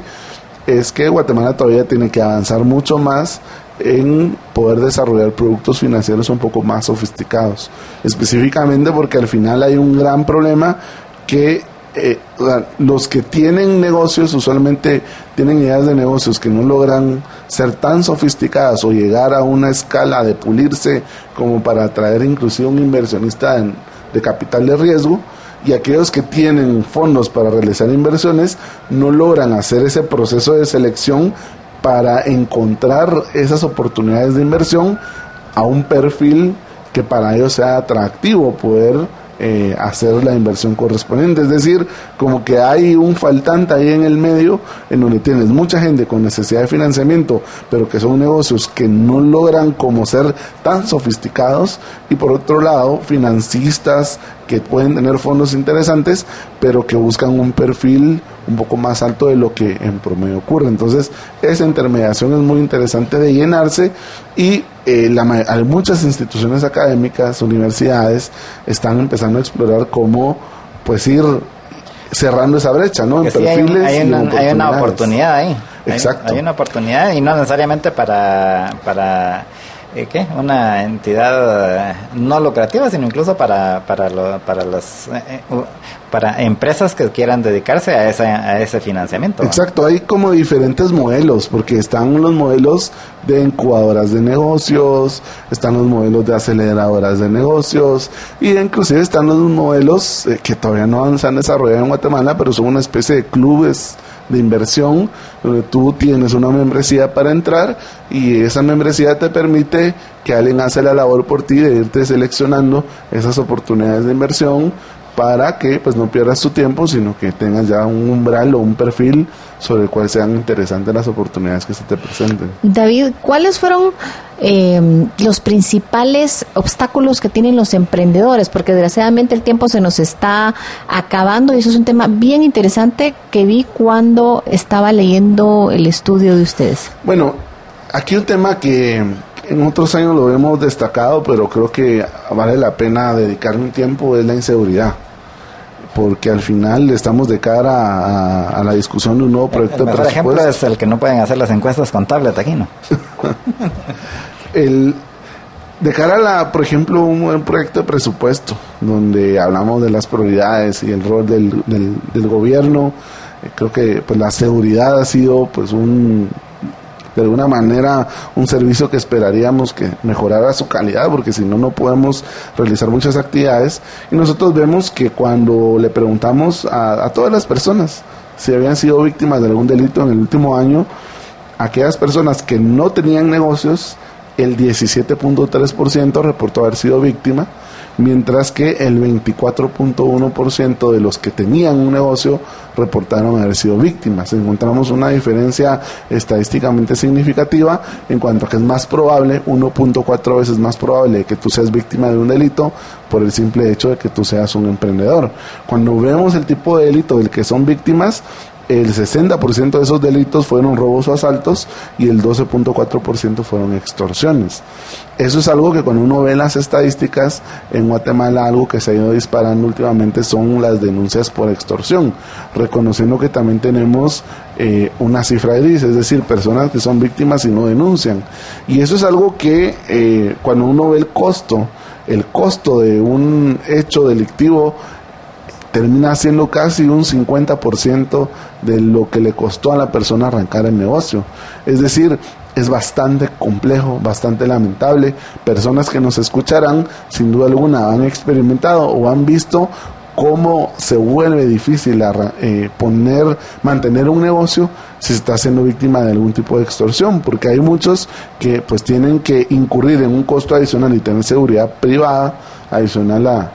es que Guatemala todavía tiene que avanzar mucho más en poder desarrollar productos financieros un poco más sofisticados, específicamente porque al final hay un gran problema que Eh, o sea, los que tienen negocios usualmente tienen ideas de negocios que no logran ser tan sofisticadas o llegar a una escala de pulirse como para atraer inclusive un inversionista en, de capital de riesgo, y aquellos que tienen fondos para realizar inversiones no logran hacer ese proceso de selección para encontrar esas oportunidades de inversión a un perfil que para ellos sea atractivo poder Eh, hacer la inversión correspondiente. Es decir, como que hay un faltante ahí en el medio en donde tienes mucha gente con necesidad de financiamiento, pero que son negocios que no logran como ser tan sofisticados, y por otro lado financistas que pueden tener fondos interesantes pero que buscan un perfil un poco más alto de lo que en promedio ocurre. Entonces esa intermediación es muy interesante de llenarse, y eh, la, hay muchas instituciones académicas, universidades están empezando a explorar cómo pues ir cerrando esa brecha, ¿no? En sí, perfiles hay, una, hay, una, hay una oportunidad ahí. Exacto. Hay, hay una oportunidad, y no necesariamente para para eh, ¿qué? Una entidad no lucrativa, sino incluso para para lo, para las eh, uh, para empresas que quieran dedicarse a ese a ese financiamiento. Exacto, hay como diferentes modelos, porque están los modelos de incubadoras de negocios, están los modelos de aceleradoras de negocios, y inclusive están los modelos eh, que todavía no se han desarrollado en Guatemala, pero son una especie de clubes de inversión donde tú tienes una membresía para entrar, y esa membresía te permite que alguien hace la labor por ti de irte seleccionando esas oportunidades de inversión para que pues no pierdas tu tiempo, sino que tengas ya un umbral o un perfil sobre el cual sean interesantes las oportunidades que se te presenten. David, ¿cuáles fueron eh, los principales obstáculos que tienen los emprendedores? Porque desgraciadamente el tiempo se nos está acabando, y eso es un tema bien interesante que vi cuando estaba leyendo el estudio de ustedes. Bueno, aquí un tema que en otros años lo hemos destacado, pero creo que vale la pena dedicarle un tiempo, es la inseguridad. porque al final estamos de cara a, a la discusión de un nuevo proyecto el de mejor presupuesto. ejemplo es el que no pueden hacer las encuestas con tablet aquí, ¿no? el, de cara a, la, por ejemplo, un buen proyecto de presupuesto, donde hablamos de las prioridades y el rol del, del, del gobierno, eh, creo que pues la seguridad ha sido pues un... de alguna manera un servicio que esperaríamos que mejorara su calidad, porque si no, no podemos realizar muchas actividades. Y nosotros vemos que cuando le preguntamos a, a todas las personas si habían sido víctimas de algún delito en el último año, aquellas personas que no tenían negocios, el diecisiete punto tres por ciento reportó haber sido víctima, mientras que el veinticuatro punto uno por ciento de los que tenían un negocio reportaron haber sido víctimas. Encontramos una diferencia estadísticamente significativa en cuanto a que es más probable, uno punto cuatro veces más probable que tú seas víctima de un delito por el simple hecho de que tú seas un emprendedor. Cuando vemos el tipo de delito del que son víctimas, el sesenta por ciento de esos delitos fueron robos o asaltos y el doce punto cuatro por ciento fueron extorsiones. Eso es algo que cuando uno ve las estadísticas en Guatemala, algo que se ha ido disparando últimamente son las denuncias por extorsión, reconociendo que también tenemos eh, una cifra gris, es decir, personas que son víctimas y no denuncian. Y eso es algo que eh, cuando uno ve el costo, el costo de un hecho delictivo termina siendo casi un cincuenta por ciento de lo que le costó a la persona arrancar el negocio. Es decir, es bastante complejo, bastante lamentable. Personas que nos escucharán, sin duda alguna, han experimentado o han visto cómo se vuelve difícil eh, poner, mantener un negocio si se está siendo víctima de algún tipo de extorsión, porque hay muchos que pues tienen que incurrir en un costo adicional y tener seguridad privada adicional a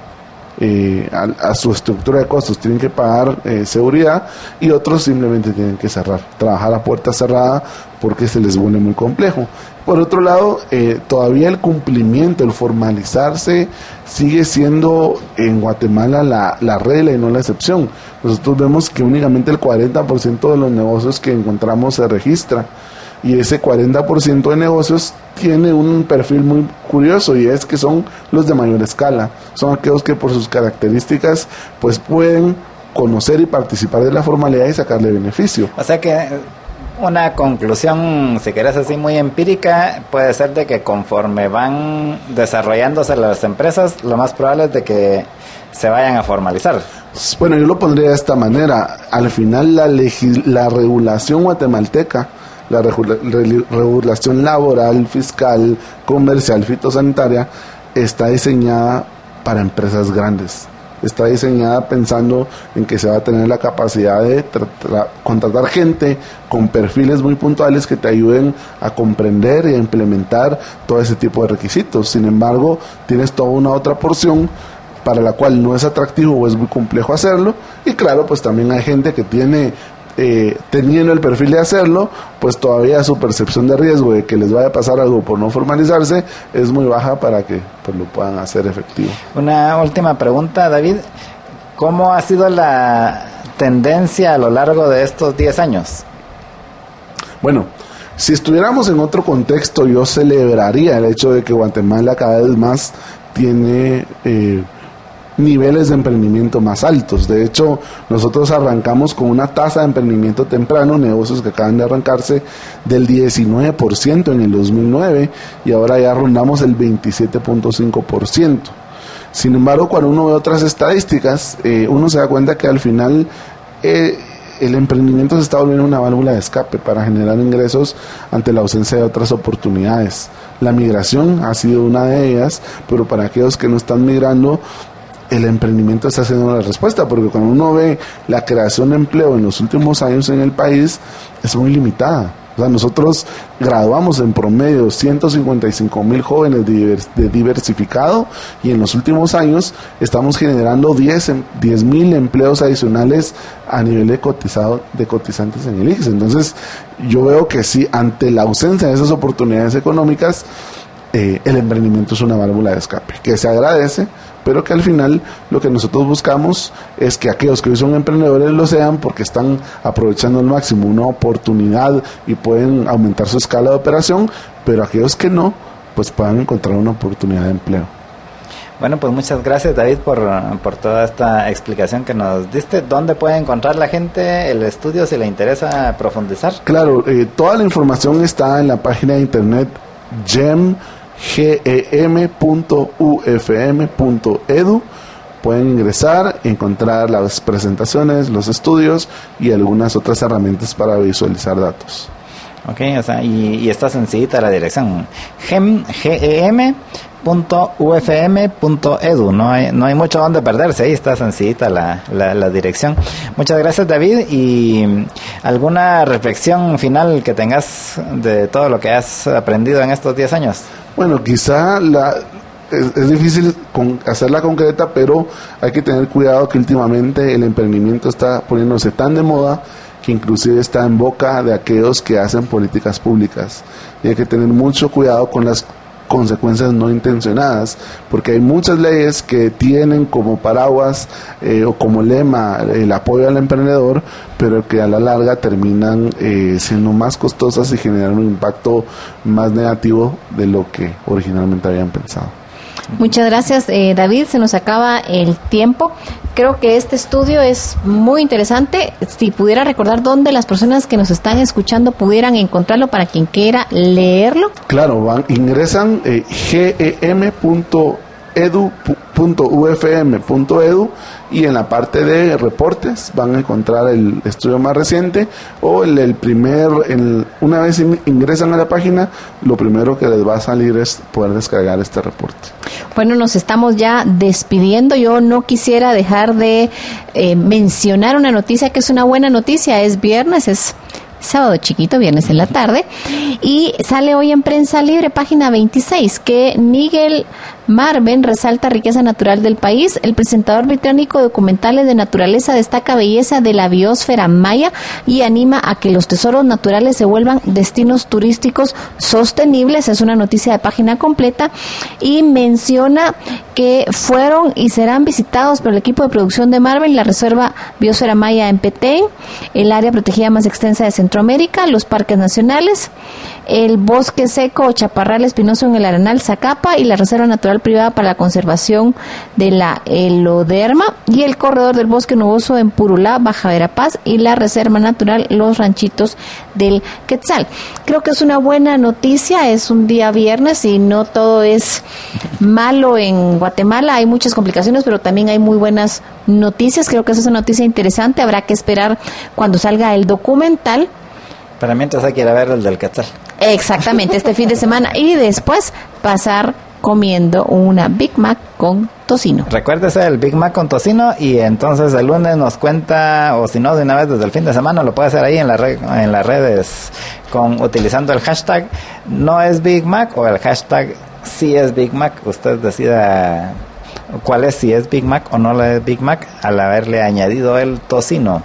Eh, a, a su estructura de costos, tienen que pagar eh, seguridad, y otros simplemente tienen que cerrar, trabajar a puerta cerrada porque se les vuelve muy complejo. Por otro lado, eh, todavía el cumplimiento, el formalizarse sigue siendo en Guatemala la, la regla y no la excepción. Nosotros vemos que únicamente el cuarenta por ciento de los negocios que encontramos se registra, y ese cuarenta por ciento de negocios tiene un perfil muy curioso, y es que son los de mayor escala, son aquellos que por sus características pues pueden conocer y participar de la formalidad y sacarle beneficio. O sea que una conclusión, si querés así muy empírica, puede ser de que conforme van desarrollándose las empresas, lo más probable es de que se vayan a formalizar. Bueno, yo lo pondría de esta manera: al final la, legis- la regulación guatemalteca, la regula- re- regulación laboral, fiscal, comercial, fitosanitaria, está diseñada para empresas grandes. Está diseñada pensando en que se va a tener la capacidad de tra- tra- contratar gente con perfiles muy puntuales que te ayuden a comprender y a implementar todo ese tipo de requisitos. Sin embargo, tienes toda una otra porción para la cual no es atractivo o es muy complejo hacerlo, y claro, pues también hay gente que tiene Eh, teniendo el perfil de hacerlo, pues todavía su percepción de riesgo de que les vaya a pasar algo por no formalizarse es muy baja para que pues lo puedan hacer efectivo. Una última pregunta, David. ¿Cómo ha sido la tendencia a lo largo de estos diez años? Bueno, si estuviéramos en otro contexto, yo celebraría el hecho de que Guatemala cada vez más tiene eh, niveles de emprendimiento más altos. De hecho, nosotros arrancamos con una tasa de emprendimiento temprano, negocios que acaban de arrancarse, del diecinueve por ciento en el dos mil nueve, y ahora ya rondamos el veintisiete punto cinco por ciento. Sin embargo, cuando uno ve otras estadísticas, eh, uno se da cuenta que al final eh, el emprendimiento se está volviendo una válvula de escape para generar ingresos ante la ausencia de otras oportunidades. La migración ha sido una de ellas, pero para aquellos que no están migrando, el emprendimiento está siendo la respuesta, porque cuando uno ve la creación de empleo en los últimos años en el país, es muy limitada. O sea, nosotros graduamos en promedio ciento cincuenta y cinco mil jóvenes de, divers, de diversificado, y en los últimos años estamos generando diez mil empleos adicionales a nivel de cotizado de cotizantes en el I C S. Entonces, yo veo que sí, ante la ausencia de esas oportunidades económicas, eh, el emprendimiento es una válvula de escape, que se agradece, pero que al final lo que nosotros buscamos es que aquellos que hoy son emprendedores lo sean porque están aprovechando al máximo una oportunidad y pueden aumentar su escala de operación, pero aquellos que no, pues puedan encontrar una oportunidad de empleo. Bueno, pues muchas gracias, David, por, por toda esta explicación que nos diste. ¿Dónde puede encontrar la gente el estudio si le interesa profundizar? Claro, eh, toda la información está en la página de internet gem punto u f m punto e d u. Pueden ingresar, encontrar las presentaciones, los estudios y algunas otras herramientas para visualizar datos. Ok, o sea, y, y está sencillita la dirección, gem punto u f m punto e d u. No hay, no hay mucho donde perderse, ahí está sencillita la, la, la dirección. Muchas gracias, David. ¿Y alguna reflexión final que tengas de todo lo que has aprendido en estos diez años? Bueno, quizá la... Es, es difícil con, hacerla concreta, pero hay que tener cuidado que últimamente el emprendimiento está poniéndose tan de moda que inclusive está en boca de aquellos que hacen políticas públicas. Y hay que tener mucho cuidado con las consecuencias no intencionadas, porque hay muchas leyes que tienen como paraguas eh, o como lema el apoyo al emprendedor, pero que a la larga terminan eh, siendo más costosas y generan un impacto más negativo de lo que originalmente habían pensado. Muchas gracias, eh, David. Se nos acaba el tiempo. Creo que este estudio es muy interesante. Si pudiera recordar dónde las personas que nos están escuchando pudieran encontrarlo para quien quiera leerlo. Claro, van, ingresan eh, gem punto e d u punto u f m punto e d u y en la parte de reportes van a encontrar el estudio más reciente o el, el primer, el, una vez ingresan a la página, lo primero que les va a salir es poder descargar este reporte. Bueno, nos estamos ya despidiendo. Yo no quisiera dejar de eh, mencionar una noticia que es una buena noticia. Es viernes, es sábado chiquito, viernes en la tarde, y sale hoy en Prensa Libre, página veintiséis, que Nigel Marven resalta riqueza natural del país. El presentador británico de documentales de naturaleza destaca belleza de la biosfera maya y anima a que los tesoros naturales se vuelvan destinos turísticos sostenibles. Es una noticia de página completa y menciona que fueron y serán visitados por el equipo de producción de Marven la Reserva Biosfera Maya en Petén, el área protegida más extensa de Centroamérica, los parques nacionales, el bosque seco o chaparral espinoso en el Arenal Zacapa y la Reserva Natural Privada para la Conservación de la Heloderma y el corredor del bosque nuboso en Purulá, Baja Verapaz y la Reserva Natural Los Ranchitos del Quetzal. Creo que es una buena noticia, es un día viernes y no todo es malo en Guatemala, hay muchas complicaciones, pero también hay muy buenas noticias. Creo que esa es una noticia interesante, habrá que esperar cuando salga el documental. Para mientras hay que ir a ver el del Quetzal. Exactamente, este fin de semana y después pasar comiendo una Big Mac con tocino. Recuérdese el Big Mac con tocino y entonces el lunes nos cuenta, o si no de una vez desde el fin de semana lo puede hacer ahí en la red, en las redes con utilizando el hashtag no es Big Mac o el hashtag sí es Big Mac. Usted decida cuál es, si es Big Mac o no es Big Mac al haberle añadido el tocino.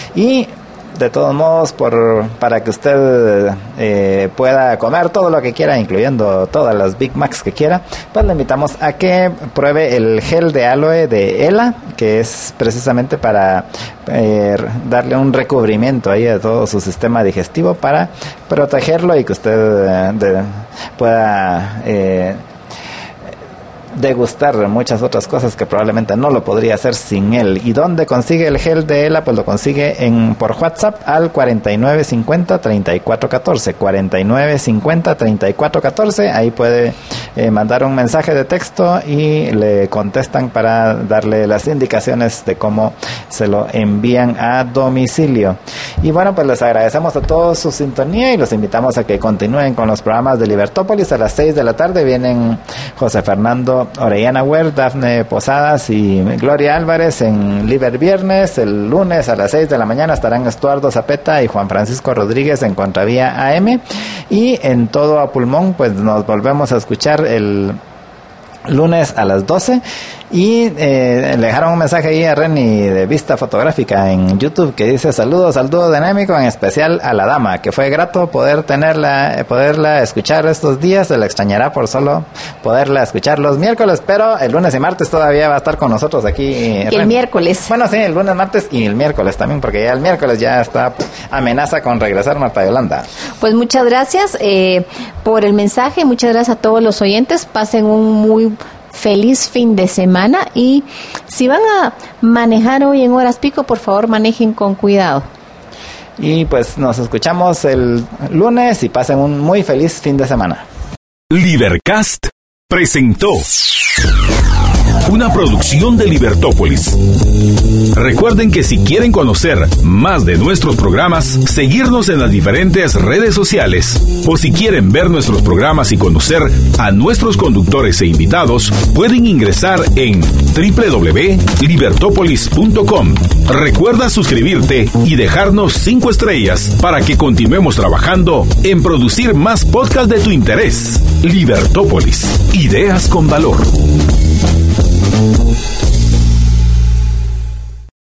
Y de todos modos, por para que usted eh, pueda comer todo lo que quiera, incluyendo todas las Big Macs que quiera, pues le invitamos a que pruebe el gel de aloe de Ela, que es precisamente para eh, darle un recubrimiento ahí a todo su sistema digestivo para protegerlo y que usted eh, de, pueda eh, degustar muchas otras cosas que probablemente no lo podría hacer sin él. ¿Y dónde consigue el gel de Ela? Pues lo consigue en por WhatsApp al cuarenta y nueve cincuenta treinta y cuatro catorce, cuarenta y nueve cincuenta treinta y cuatro catorce. Ahí puede eh, mandar un mensaje de texto y le contestan para darle las indicaciones de cómo se lo envían a domicilio. Y bueno, pues les agradecemos a todos su sintonía y los invitamos a que continúen con los programas de Libertópolis. A las seis de la tarde vienen José Fernando Orellana Huer, Dafne Posadas y Gloria Álvarez en Liber Viernes. El lunes a las seis de la mañana estarán Estuardo Zapeta y Juan Francisco Rodríguez en Contravía A M. Y en Todo a Pulmón, pues nos volvemos a escuchar el lunes a las doce. Y eh, le dejaron un mensaje ahí a Reni de Vista Fotográfica en YouTube que dice: saludos al dúo dinámico, en especial a la dama, que fue grato poder tenerla, poderla escuchar estos días. Se la extrañará por solo poderla escuchar los miércoles, pero el lunes y martes todavía va a estar con nosotros aquí. El Reni. Miércoles. Bueno, sí, el lunes, martes y el miércoles también, porque ya el miércoles ya está amenaza con regresar Marta Yolanda. Pues muchas gracias eh, por el mensaje, muchas gracias a todos los oyentes. Pasen un muy feliz fin de semana y si van a manejar hoy en horas pico, por favor manejen con cuidado. Y pues nos escuchamos el lunes y pasen un muy feliz fin de semana. Libercast presentó una producción de Libertópolis. Recuerden que si quieren conocer más de nuestros programas, seguirnos en las diferentes redes sociales, o si quieren ver nuestros programas y conocer a nuestros conductores e invitados, pueden ingresar en doble u doble u doble u punto libertópolis punto com. Recuerda suscribirte y dejarnos cinco estrellas para que continuemos trabajando en producir más podcasts de tu interés. Libertópolis, ideas con valor. Thank you.